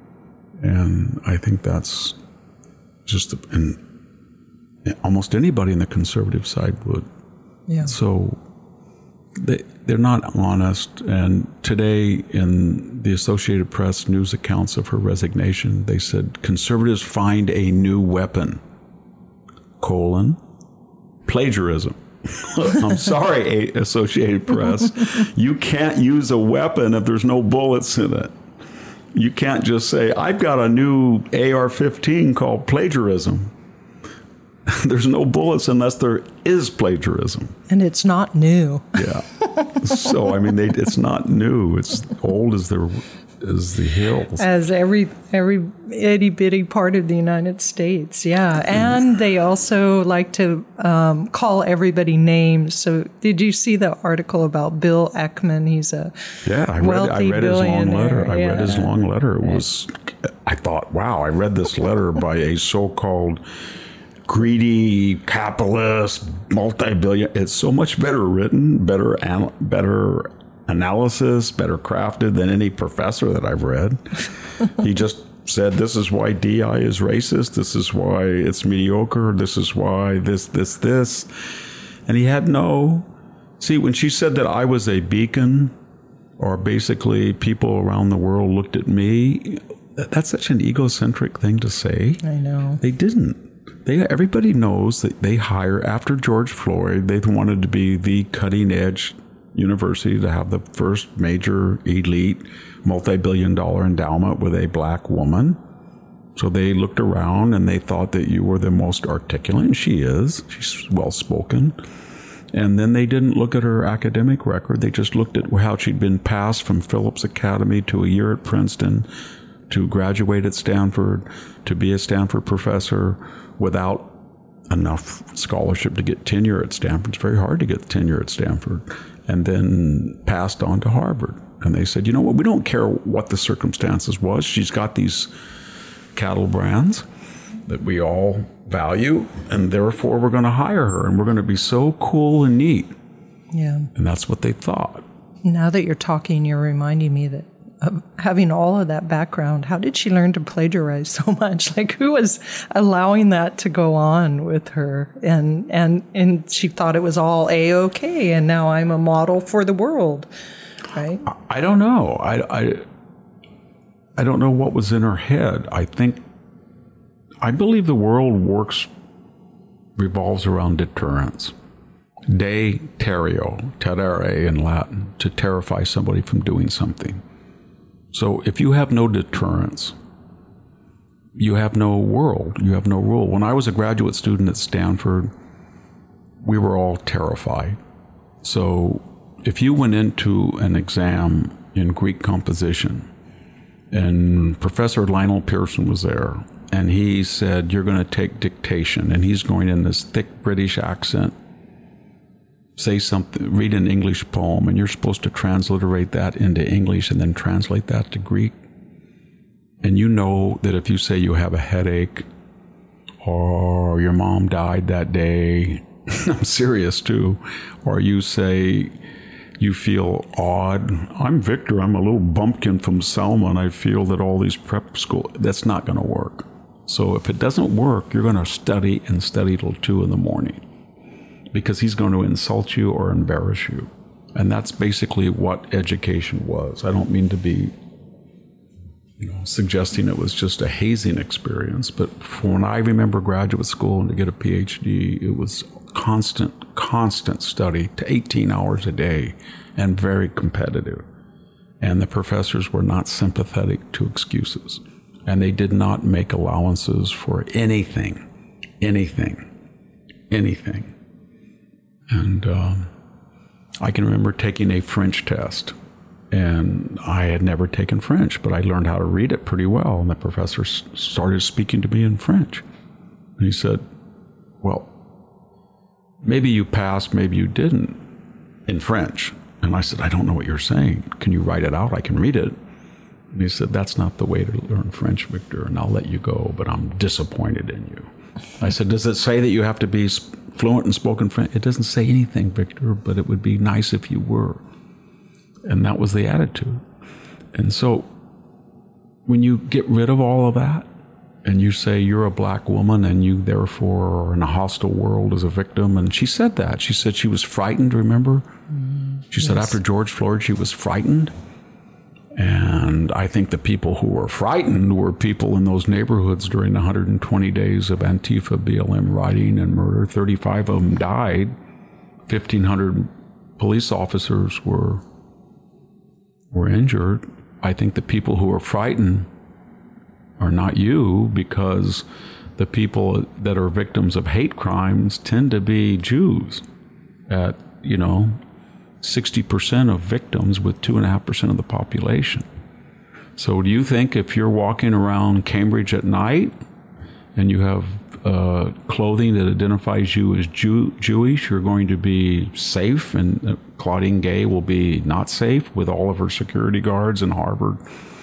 And I think that's just, and almost anybody in the conservative side would. Yeah. So they, they're not honest. And today in the Associated Press news accounts of her resignation, they said, conservatives find a new weapon, colon, plagiarism. I'm sorry, Associated Press. You can't use a weapon if there's no bullets in it. You can't just say, I've got a new A R fifteen called plagiarism. There's no bullets unless there is plagiarism. And it's not new. Yeah. So, I mean, they, it's not new. It's old as the, as the hills. As every every itty-bitty part of the United States, yeah. And they also like to um, call everybody names. So did you see the article about Bill Ackman? He's a yeah, I read, I read his long letter. I yeah. read his long letter. It was, I thought, wow, I read this letter by a so-called greedy capitalist, multi-billion. It's so much better written, better, an, better analysis, better crafted than any professor that I've read. He just said, this is why D I is racist. This is why it's mediocre. This is why this, this, this. And he had no, see, when she said that I was a beacon, or basically people around the world looked at me, that's such an egocentric thing to say. I know. They didn't. They, everybody knows that they hire, after George Floyd, they wanted to be the cutting edge university to have the first major elite multi-billion dollar endowment with a black woman. So they looked around and they thought that you were the most articulate, and she is. She's well-spoken. And then they didn't look at her academic record. They just looked at how she'd been passed from Phillips Academy to a year at Princeton, to graduate at Stanford, to be a Stanford professor without enough scholarship to get tenure at Stanford. It's very hard to get tenure at Stanford. And then passed on to Harvard. And they said, you know what, we don't care what the circumstances was. She's got these cattle brands that we all value, and therefore we're going to hire her, and we're going to be so cool and neat. Yeah. And that's what they thought. Now that you're talking, you're reminding me that of having all of that background, how did she learn to plagiarize so much? Like, who was allowing that to go on with her? And and and she thought it was all A-okay, and now I'm a model for the world, right? I don't know. I, I, I don't know what was in her head. I think, I believe the world works, revolves around deterrence. De terrio, terrere in Latin, to terrify somebody from doing something. So if you have no deterrence, you have no world, you have no rule. When I was a graduate student at Stanford, we were all terrified. So if you went into an exam in Greek composition, and Professor Lionel Pearson was there, and he said, you're going to take dictation, and he's going in this thick British accent, say something, read an English poem, and you're supposed to transliterate that into English and then translate that to Greek. And you know that if you say you have a headache or your mom died that day, I'm serious too, or you say you feel odd, I'm Victor, I'm a little bumpkin from Selma, and I feel that all these prep school, that's not going to work. So if it doesn't work, you're going to study and study till two in the morning, because he's going to insult you or embarrass you. And that's basically what education was. I don't mean to be, you know, suggesting it was just a hazing experience, but from when I remember graduate school and to get a P H D, it was constant, constant study to eighteen hours a day and very competitive. And the professors were not sympathetic to excuses. And they did not make allowances for anything, anything, anything. And um, I can remember taking a French test, and I had never taken French, but I learned how to read it pretty well. And the professor s- started speaking to me in French. And he said, well, maybe you passed, maybe you didn't, in French. And I said, I don't know what you're saying. Can you write it out? I can read it. And he said, that's not the way to learn French, Victor, and I'll let you go, but I'm disappointed in you. I said, does it say that you have to be fluent in spoken French? It doesn't say anything, Victor, but it would be nice if you were. And that was the attitude. And so when you get rid of all of that, and you say you're a black woman and you therefore are in a hostile world as a victim, and she said that. She said she was frightened, remember? Mm, she yes. said after George Floyd, she was frightened. And I think the people who were frightened were people in those neighborhoods during the one hundred twenty days of Antifa, B L M rioting and murder. thirty-five of them died. fifteen hundred police officers were were injured. I think the people who are frightened are not you, because the people that are victims of hate crimes tend to be Jews at, you know, sixty percent of victims with two point five percent of the population. So do you think if you're walking around Cambridge at night and you have uh, clothing that identifies you as Jew- Jewish, you're going to be safe, and uh, Claudine Gay will be not safe with all of her security guards and Harvard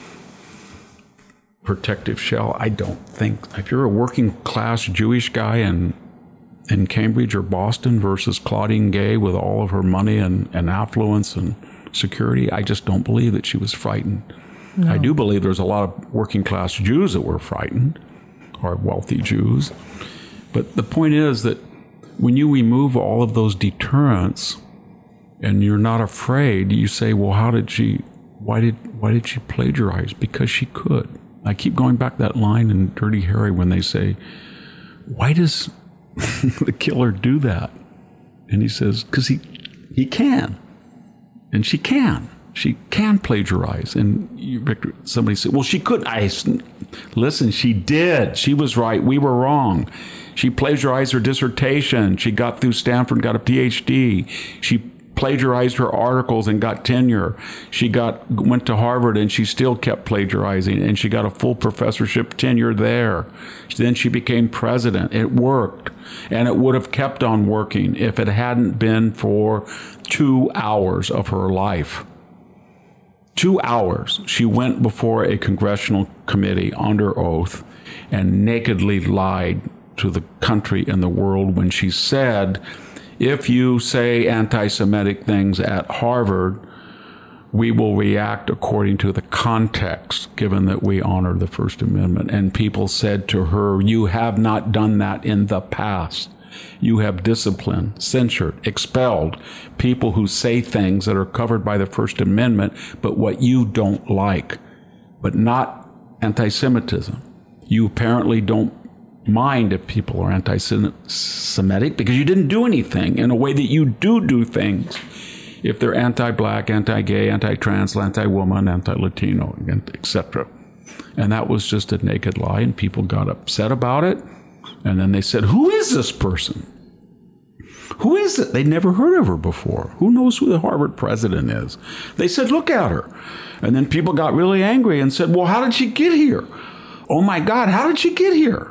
protective shell? I don't think. If you're a working class Jewish guy in in Cambridge or Boston versus Claudine Gay with all of her money and, and affluence and security, I just don't believe that she was frightened. No. I do believe there's a lot of working class Jews that were frightened, or wealthy Jews. But the point is that when you remove all of those deterrents and you're not afraid, you say, well, how did she, why did why did she plagiarize? Because she could. I keep going back to that line in Dirty Harry when they say, why does the killer do that? And he says, because he he can. And she can. She can plagiarize. And you, Victor, somebody said, well, she could. I listen, she did. She was right. We were wrong. She plagiarized her dissertation. She got through Stanford, got a P H D. She plagiarized her articles and got tenure. She got went to Harvard and she still kept plagiarizing, and she got a full professorship tenure there. Then she became president. It worked, and it would have kept on working if it hadn't been for two hours of her life. Two hours. She went before a congressional committee under oath and nakedly lied to the country and the world when she said, if you say anti-Semitic things at Harvard, we will react according to the context, given that we honor the First Amendment. And people said to her, you have not done that in the past. You have disciplined, censured, expelled people who say things that are covered by the First Amendment, but what you don't like, but not anti-Semitism. You apparently don't mind if people are anti-Semitic because you didn't do anything in a way that you do do things if they're anti-black, anti-gay, anti-trans, anti-woman, anti-Latino, et cetera. And that was just a naked lie, and people got upset about it. And then they said, who is this person? Who is it? They'd never heard of her before. Who knows who the Harvard president is? They said, look at her. And then people got really angry and said, well, how did she get here? Oh my God, how did she get here?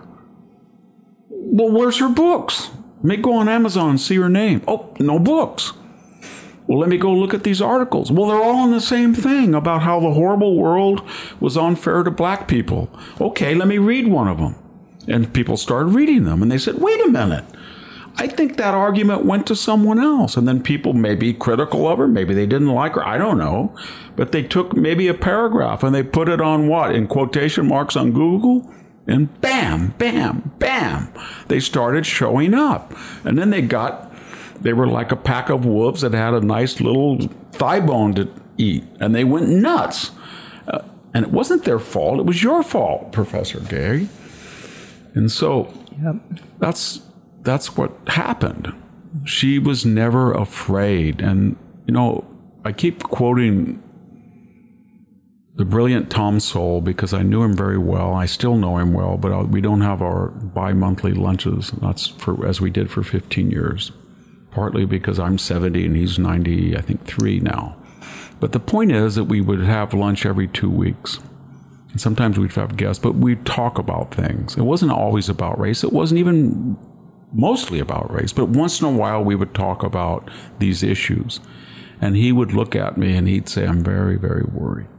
Well, where's her books? Let me go on Amazon and see her name. Oh, no books. Well, let me go look at these articles. Well, they're all on the same thing about how the horrible world was unfair to black people. Okay, let me read one of them. And people started reading them, and they said, wait a minute. I think that argument went to someone else. And then people may be critical of her. Maybe they didn't like her. I don't know. But they took maybe a paragraph and they put it on what? In quotation marks on Google? And bam, bam, bam, they started showing up. And then they got, they were like a pack of wolves that had a nice little thigh bone to eat. And they went nuts. Uh, and it wasn't their fault. It was your fault, Professor Gay. And so yep. that's that's what happened. She was never afraid. And, you know, I keep quoting the brilliant Tom Sowell because I knew him very well. I still know him well, but we don't have our bi-monthly lunches. That's for as we did for fifteen years, partly because I'm seventy and he's ninety, I think, three now. But the point is that we would have lunch every two weeks. And sometimes we'd have guests, but we'd talk about things. It wasn't always about race. It wasn't even mostly about race. But once in a while, we would talk about these issues. And he would look at me and he'd say, I'm very, very worried.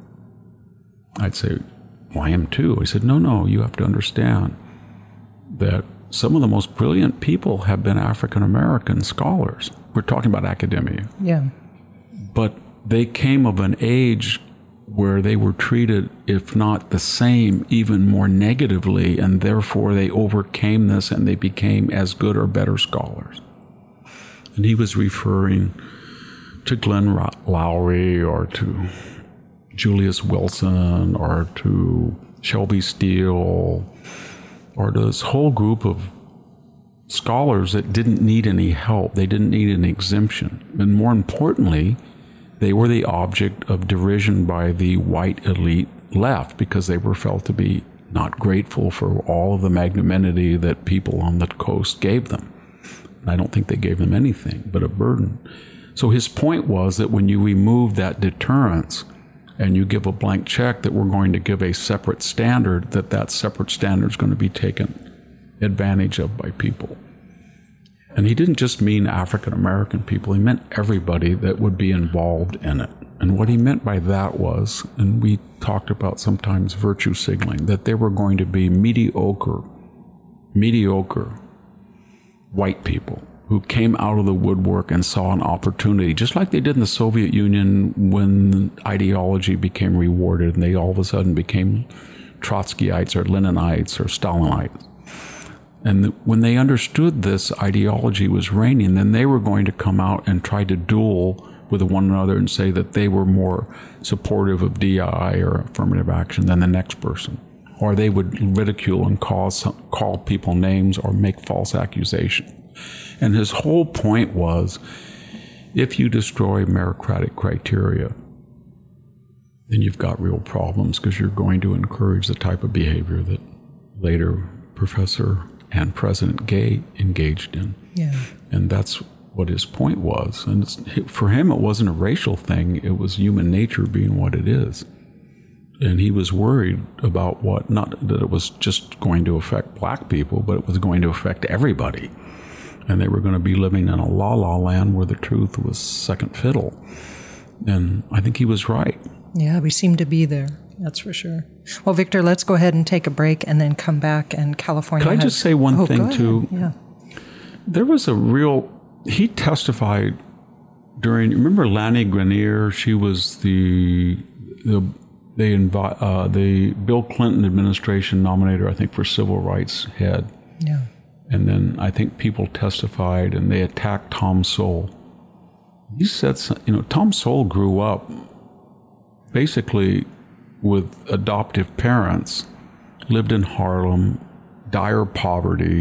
I'd say, well, I am too. He said, no, no, you have to understand that some of the most brilliant people have been African-American scholars. We're talking about academia. Yeah. But they came of an age where they were treated, if not the same, even more negatively, and therefore they overcame this and they became as good or better scholars. And he was referring to Glenn Lowry or to Julius Wilson or to Shelby Steele or to this whole group of scholars that didn't need any help. They didn't need an exemption. And more importantly, they were the object of derision by the white elite left because they were felt to be not grateful for all of the magnanimity that people on the coast gave them. And I don't think they gave them anything but a burden. So his point was that when you remove that deterrence and you give a blank check that we're going to give a separate standard, that that separate standard is going to be taken advantage of by people. And he didn't just mean African-American people. He meant everybody that would be involved in it. And what he meant by that was, and we talked about sometimes virtue signaling, that there were going to be mediocre, mediocre white people who came out of the woodwork and saw an opportunity, just like they did in the Soviet Union when ideology became rewarded and they all of a sudden became Trotskyites or Leninites or Stalinites. And when they understood this ideology was reigning, then they were going to come out and try to duel with one another and say that they were more supportive of D I or affirmative action than the next person. Or they would ridicule and call, call people names or make false accusations. And his whole point was, if you destroy meritocratic criteria, then you've got real problems because you're going to encourage the type of behavior that later Professor and President Gay engaged in. Yeah. And that's what his point was. And it's, for him, it wasn't a racial thing. It was human nature being what it is. And he was worried about what, not that it was just going to affect black people, but it was going to affect everybody. And they were going to be living in a la-la land where the truth was second fiddle. And I think he was right. Yeah, we seem to be there. That's for sure. Well, Victor, let's go ahead and take a break and then come back. And California Could I has... just say one oh, thing, too? Yeah. There was a real... He testified during... Remember Lani Grenier? She was the... the They invi- uh, the Bill Clinton administration nominated her, I think, for civil rights head. Yeah. And then I think people testified and they attacked Tom Sowell. He said, you know, Tom Sowell grew up basically with adoptive parents, lived in Harlem, dire poverty,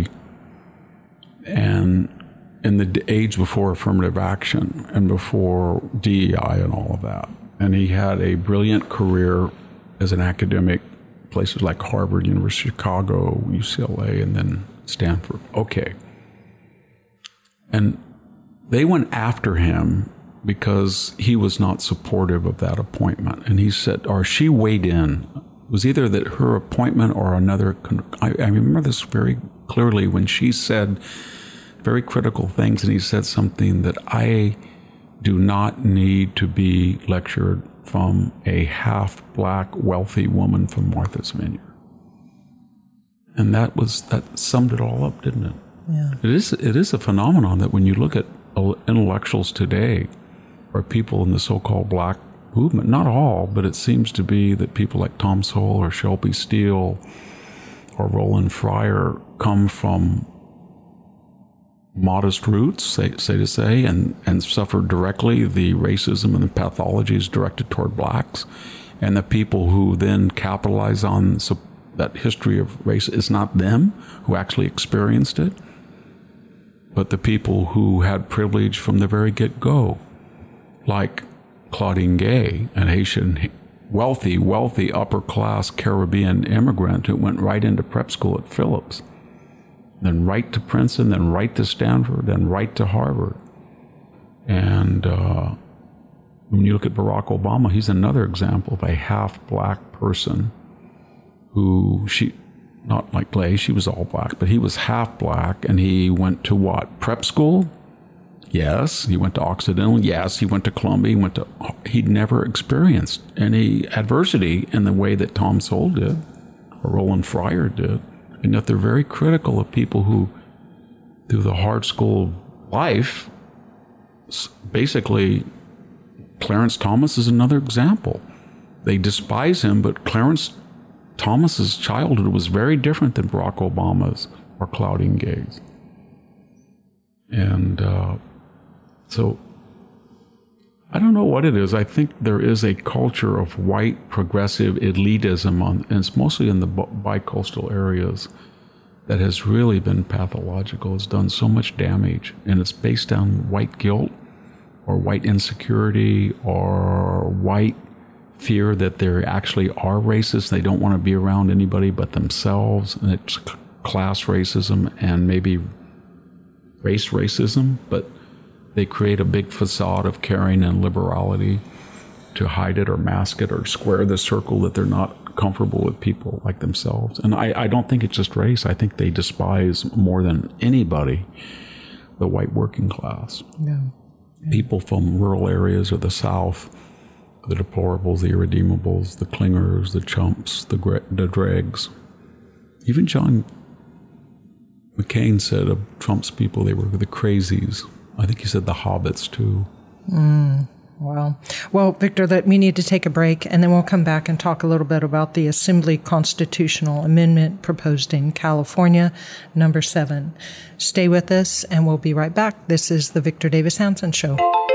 and in the age before affirmative action and before D E I and all of that. And he had a brilliant career as an academic, places like Harvard, University of Chicago, U C L A, and then Stanford. Okay. And they went after him because he was not supportive of that appointment. And he said, or she weighed in. It was either that her appointment or another. I, I remember this very clearly when she said very critical things, and he said something that I do not need to be lectured from a half-black wealthy woman from Martha's Vineyard. And that was that summed it all up, didn't it? Yeah. It is it is a phenomenon that when you look at intellectuals today, or people in the so-called black movement, not all, but it seems to be that people like Tom Sowell or Shelby Steele or Roland Fryer come from modest roots, say, say to say, and, and suffer directly the racism and the pathologies directed toward blacks. And the people who then capitalize on so that history of race is not them who actually experienced it, but the people who had privilege from the very get-go, like Claudine Gay, an Haitian, wealthy, wealthy, upper-class Caribbean immigrant who went right into prep school at Phillips, then right to Princeton, then right to Stanford, then right to Harvard. And uh, when you look at Barack Obama, he's another example of a half-black person who, she, not like Lay, she was all black, but he was half-black, and he went to what, prep school? Yes. He went to Occidental. Yes. He went to Columbia. He went to, he'd never experienced any adversity in the way that Tom Sowell did, or Roland Fryer did. And yet they're very critical of people who, through the hard school life, basically, Clarence Thomas is another example. They despise him, but Clarence Thomas's childhood was very different than Barack Obama's or Claudine Gay's. And uh, so, I don't know what it is. I think there is a culture of white progressive elitism, on, and it's mostly in the bi-coastal areas, that has really been pathological. It's done so much damage, and it's based on white guilt or white insecurity or white fear that they actually are racist. They don't want to be around anybody but themselves, and it's class racism and maybe race racism, but they create a big facade of caring and liberality to hide it or mask it or square the circle that they're not comfortable with people like themselves. And I, I don't think it's just race. I think they despise more than anybody the white working class. Yeah. Yeah. People from rural areas or the South, the deplorables, the irredeemables, the clingers, the chumps, the, gre- the dregs. Even John McCain said of Trump's people, they were the crazies. I think he said the hobbits, too. Mm, wow. Well, Victor, that we need to take a break, and then we'll come back and talk a little bit about the Assembly Constitutional Amendment proposed in California, number seven. Stay with us, and we'll be right back. This is the Victor Davis Hanson Show.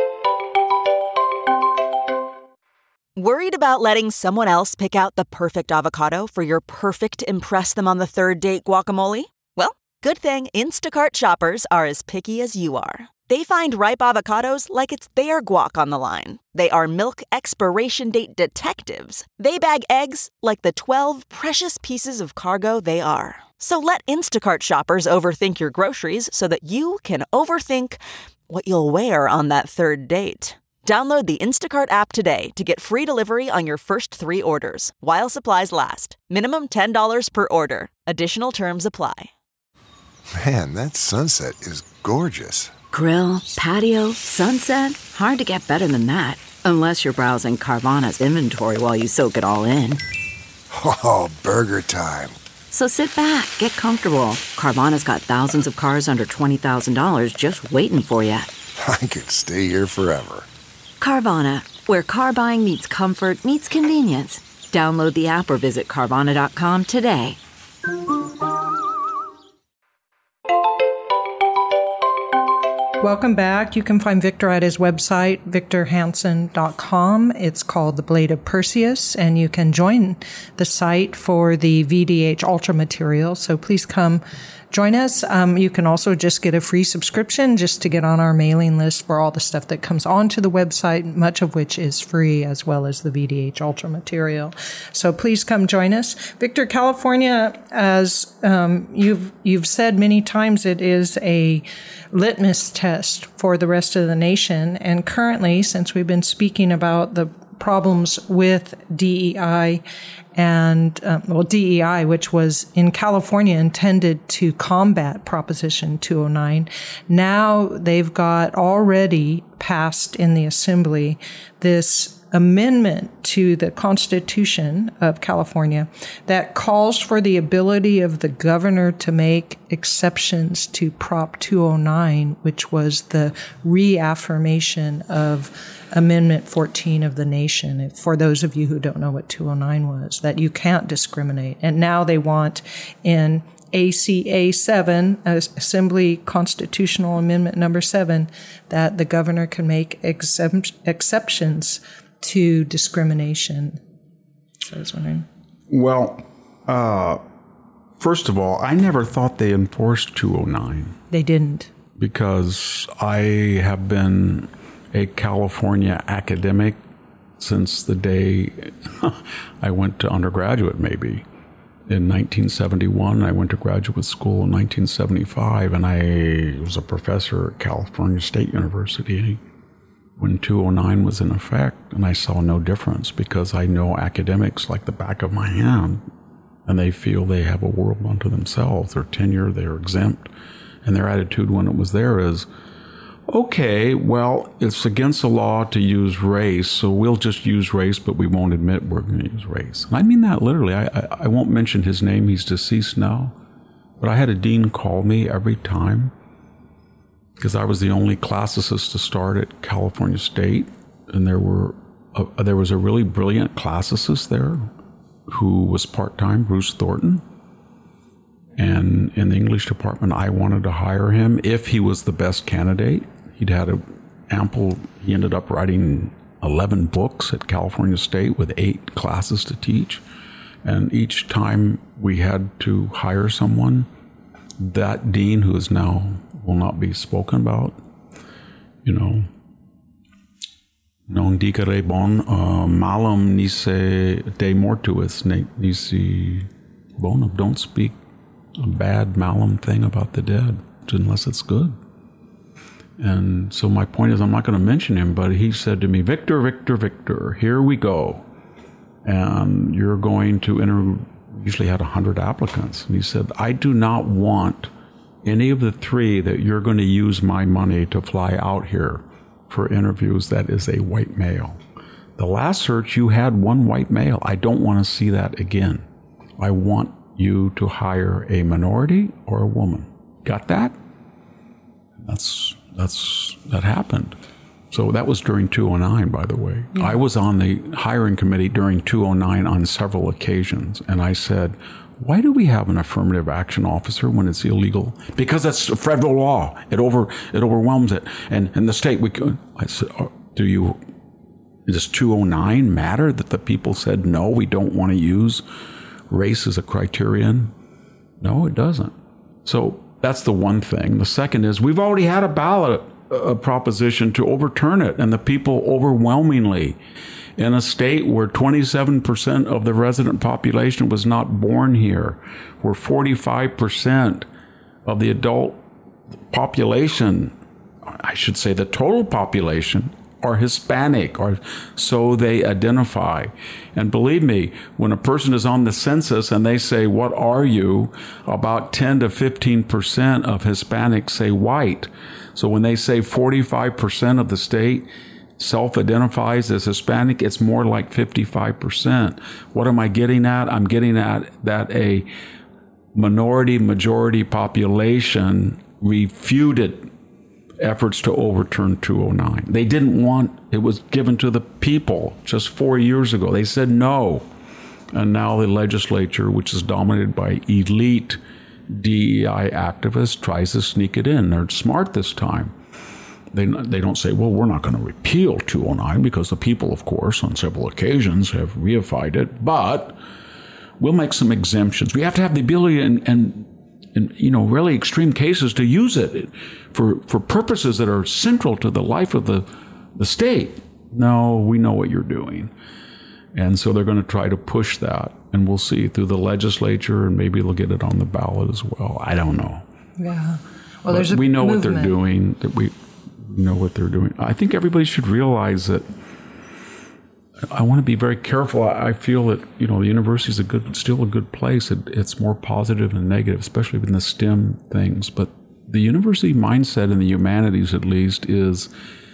Worried about letting someone else pick out the perfect avocado for your perfect impress-them-on-the-third-date guacamole? Well, good thing Instacart shoppers are as picky as you are. They find ripe avocados like it's their guac on the line. They are milk expiration date detectives. They bag eggs like the twelve precious pieces of cargo they are. So let Instacart shoppers overthink your groceries so that you can overthink what you'll wear on that third date. Download the Instacart app today to get free delivery on your first three orders, while supplies last. Minimum ten dollars per order. Additional terms apply. Man, that sunset is gorgeous. Grill, patio, sunset. Hard to get better than that. Unless you're browsing Carvana's inventory while you soak it all in. Oh, burger time. So sit back, get comfortable. Carvana's got thousands of cars under twenty thousand dollars just waiting for you. I could stay here forever. Carvana, where car buying meets comfort, meets convenience. Download the app or visit Carvana dot com today. Welcome back. You can find Victor at his website, victor hansen dot com. It's called The Blade of Perseus, and you can join the site for the V D H Ultra material. So please come join us. Um, you can also just get a free subscription just to get on our mailing list for all the stuff that comes onto the website, much of which is free, as well as the V D H Ultra material. So please come join us. Victor, California, as um, you've you've said many times, it is a litmus test for the rest of the nation. And currently, since we've been speaking about the problems with D E I and, um, well, D E I, which was in California intended to combat Proposition two oh nine. Now they've got already passed in the Assembly this amendment to the Constitution of California that calls for the ability of the governor to make exceptions to Prop two oh nine, which was the reaffirmation of Amendment fourteen of the nation. For those of you who don't know what two oh nine was, that you can't discriminate. And now they want in A C A seven, Assembly Constitutional Amendment number seven, that the governor can make exempt, exceptions to discrimination. So I was wondering. Well, uh, first of all, I never thought they enforced two oh nine. They didn't. Because I have been a California academic since the day I went to undergraduate, maybe. In nineteen seventy-one, I went to graduate school in nineteen seventy-five, and I was a professor at California State University when two oh nine was in effect, and I saw no difference because I know academics like the back of my hand, and they feel they have a world unto themselves. They're tenured, they're exempt, and their attitude when it was there is, okay, well, it's against the law to use race, so we'll just use race, but we won't admit we're going to use race. And I mean that literally. I, I, I won't mention his name. He's deceased now. But I had a dean call me every time because I was the only classicist to start at California State. And there were a, there was a really brilliant classicist there who was part-time, Bruce Thornton. And in the English department, I wanted to hire him if he was the best candidate. He'd had a ample, he ended up writing eleven books at California State with eight classes to teach. And each time we had to hire someone, that dean, who is now, will not be spoken about, you know, non dicere bon, uh, malum nisi de mortuis nisi bonum. Don't speak a bad malum thing about the dead unless it's good. And so my point is, I'm not going to mention him, but he said to me, Victor, Victor, Victor, here we go. And you're going to interview, usually had one hundred applicants. And he said, I do not want any of the three that you're going to use my money to fly out here for interviews that is a white male. The last search, you had one white male. I don't want to see that again. I want you to hire a minority or a woman. Got that? That's that's that happened. So that was during two oh nine, by the way. Yeah. I was on the hiring committee during two oh nine on several occasions, and I said, why do we have an affirmative action officer when it's illegal? Because that's federal law. It over it overwhelms it. And in the state, we could, I said, oh, do you, does two oh nine matter that the people said, no, we don't want to use race as a criterion? No, it doesn't. So that's the one thing. The second is we've already had a ballot a proposition to overturn it, and the people overwhelmingly in a state where twenty-seven percent of the resident population was not born here, where forty-five percent of the adult population, I should say the total population, are Hispanic, or so they identify. And believe me, when a person is on the census and they say, what are you? About ten to fifteen percent of Hispanics say white. So when they say forty-five percent of the state self-identifies as Hispanic, it's more like fifty-five percent. What am I getting at? I'm getting at that a minority majority population refuted efforts to overturn two oh nine. They didn't want, it was given to the people just four years ago. They said no. And now the legislature, which is dominated by elite D E I activists, tries to sneak it in. They're smart this time. They, they don't say, well, we're not going to repeal two oh nine, because the people, of course, on several occasions have reified it, but we'll make some exemptions. We have to have the ability and, and in, you know, really extreme cases to use it for, for purposes that are central to the life of the, the state. No, we know what you're doing. And so they're going to try to push that. And we'll see through the legislature, and maybe they'll get it on the ballot as well. I don't know. Yeah. Well, but there's a we know movement. what they're doing, that we know what they're doing. I think everybody should realize that I want to be very careful. I feel that, you know, the university is a good, still a good place. It, it's more positive than negative, especially in the STEM things. But the university mindset in the humanities, at least, is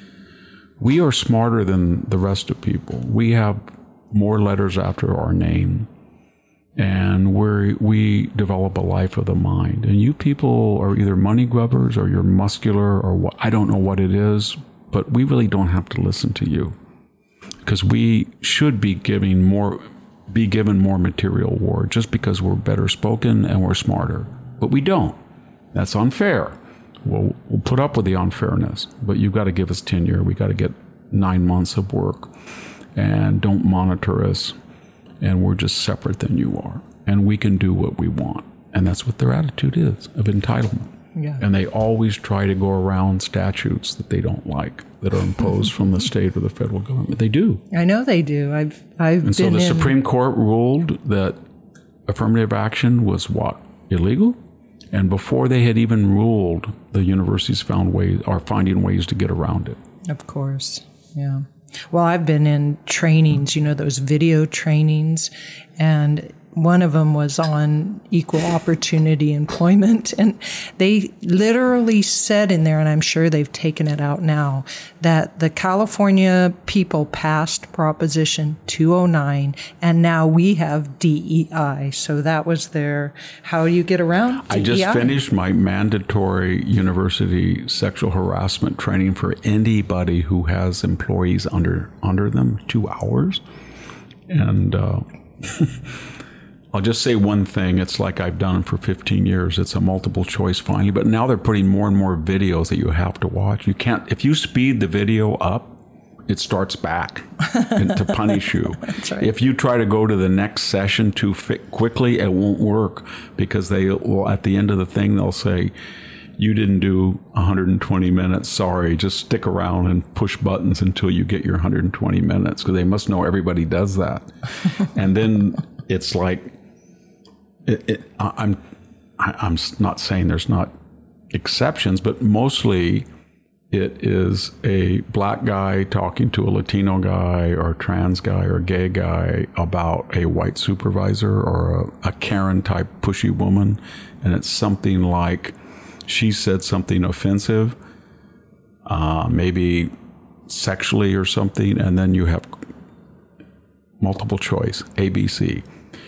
we are smarter than the rest of people. We have more letters after our name, and we we develop a life of the mind. And you people are either money grubbers or you're muscular or what, I don't know what it is, but we really don't have to listen to you. Because we should be giving more, be given more material award just because we're better spoken and we're smarter. But we don't. That's unfair. We'll, we'll put up with the unfairness, but you've got to give us tenure. We got to get nine months of work, and don't monitor us. And we're just separate than you are. And we can do what we want. And that's what their attitude is, of entitlement. Yeah. And they always try to go around statutes that they don't like, that are imposed from the state or the federal government. They do. I know they do. I've I've and been so the in... Supreme Court ruled that affirmative action was what? Illegal? And before they had even ruled, the universities found ways, are finding ways to get around it. Of course. Yeah. Well, I've been in trainings, you know, those video trainings, and one of them was on equal opportunity employment. And they literally said in there, and I'm sure they've taken it out now, that the California people passed Proposition two oh nine, and now we have D E I. So that was their, how do you get around D E I? I just finished my mandatory university sexual harassment training for anybody who has employees under under them, two hours. And uh I'll just say one thing. It's like I've done for fifteen years. It's a multiple choice finally, but now they're putting more and more videos that you have to watch. You can't, if you speed the video up, it starts back to punish you. That's right. If you try to go to the next session too fi- quickly, it won't work, because they will, at the end of the thing, they'll say, you didn't do one hundred twenty minutes. Sorry, just stick around and push buttons until you get your one hundred twenty minutes, because they must know everybody does that. And then it's like, It, it, I'm, I'm not saying there's not exceptions, but mostly it is a black guy talking to a Latino guy or a trans guy or a gay guy about a white supervisor or a, a Karen type pushy woman. And it's something like, she said something offensive, uh, maybe sexually or something. And then you have multiple choice, A, B, C.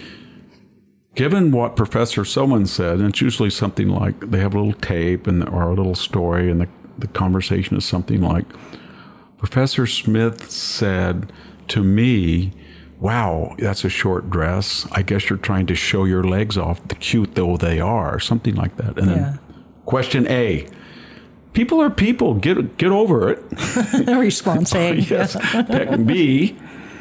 Given what Professor Soman said, and it's usually something like, they have a little tape and or a little story, and the, the conversation is something like, Professor Smith said to me, wow, that's a short dress. I guess you're trying to show your legs off, the cute though they are, something like that. And yeah. then question A, people are people, get get over it. Response A. Yes. B,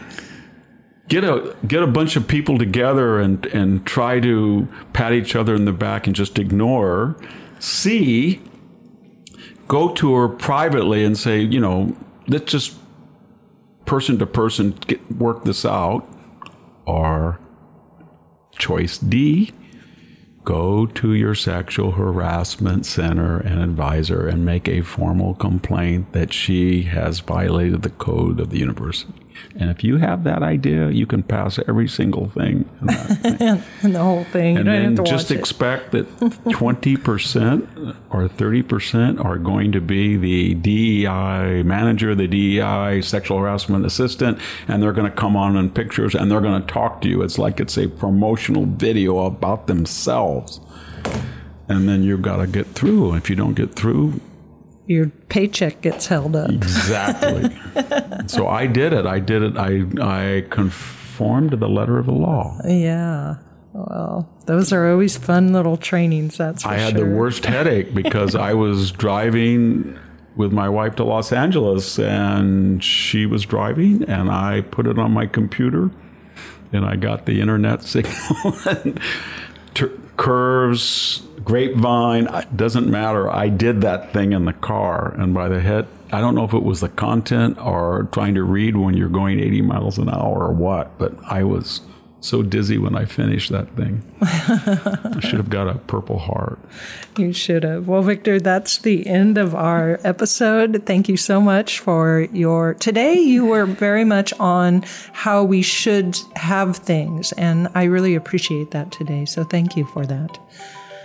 Get a get a bunch of people together and, and try to pat each other in the back and just ignore. C, go to her privately and say, you know, let's just person to person get, work this out, or choice D, go to your sexual harassment center and advisor and make a formal complaint that she has violated the code of the university. And if you have that idea, you can pass every single thing in that thing. And the whole thing. And you don't then have to just watch expect that twenty percent or thirty percent are going to be the D E I manager, the D E I sexual harassment assistant, and they're going to come on in pictures and they're going to talk to you. It's like it's a promotional video about themselves. And then you've got to get through. If you don't get through, your paycheck gets held up. Exactly. So I did it. I did it. I I conformed to the letter of the law. Yeah. Well, those are always fun little trainings, that's for I had sure. the worst headache because I was driving with my wife to Los Angeles, and she was driving, and I put it on my computer, and I got the internet signal. and t- curves, grapevine, it doesn't matter. I did that thing in the car, and by the head, I don't know if it was the content or trying to read when you're going eighty miles an hour or what, but I was so dizzy when I finished that thing. I should have got a Purple Heart. You should have. Well, Victor, that's the end of our episode. Thank you so much for your... Today, you were very much on how we should have things, and I really appreciate that today. So thank you for that.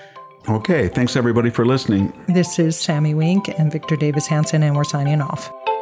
Okay, thanks everybody for listening. This is Sammy Wink and Victor Davis Hanson, and we're signing off.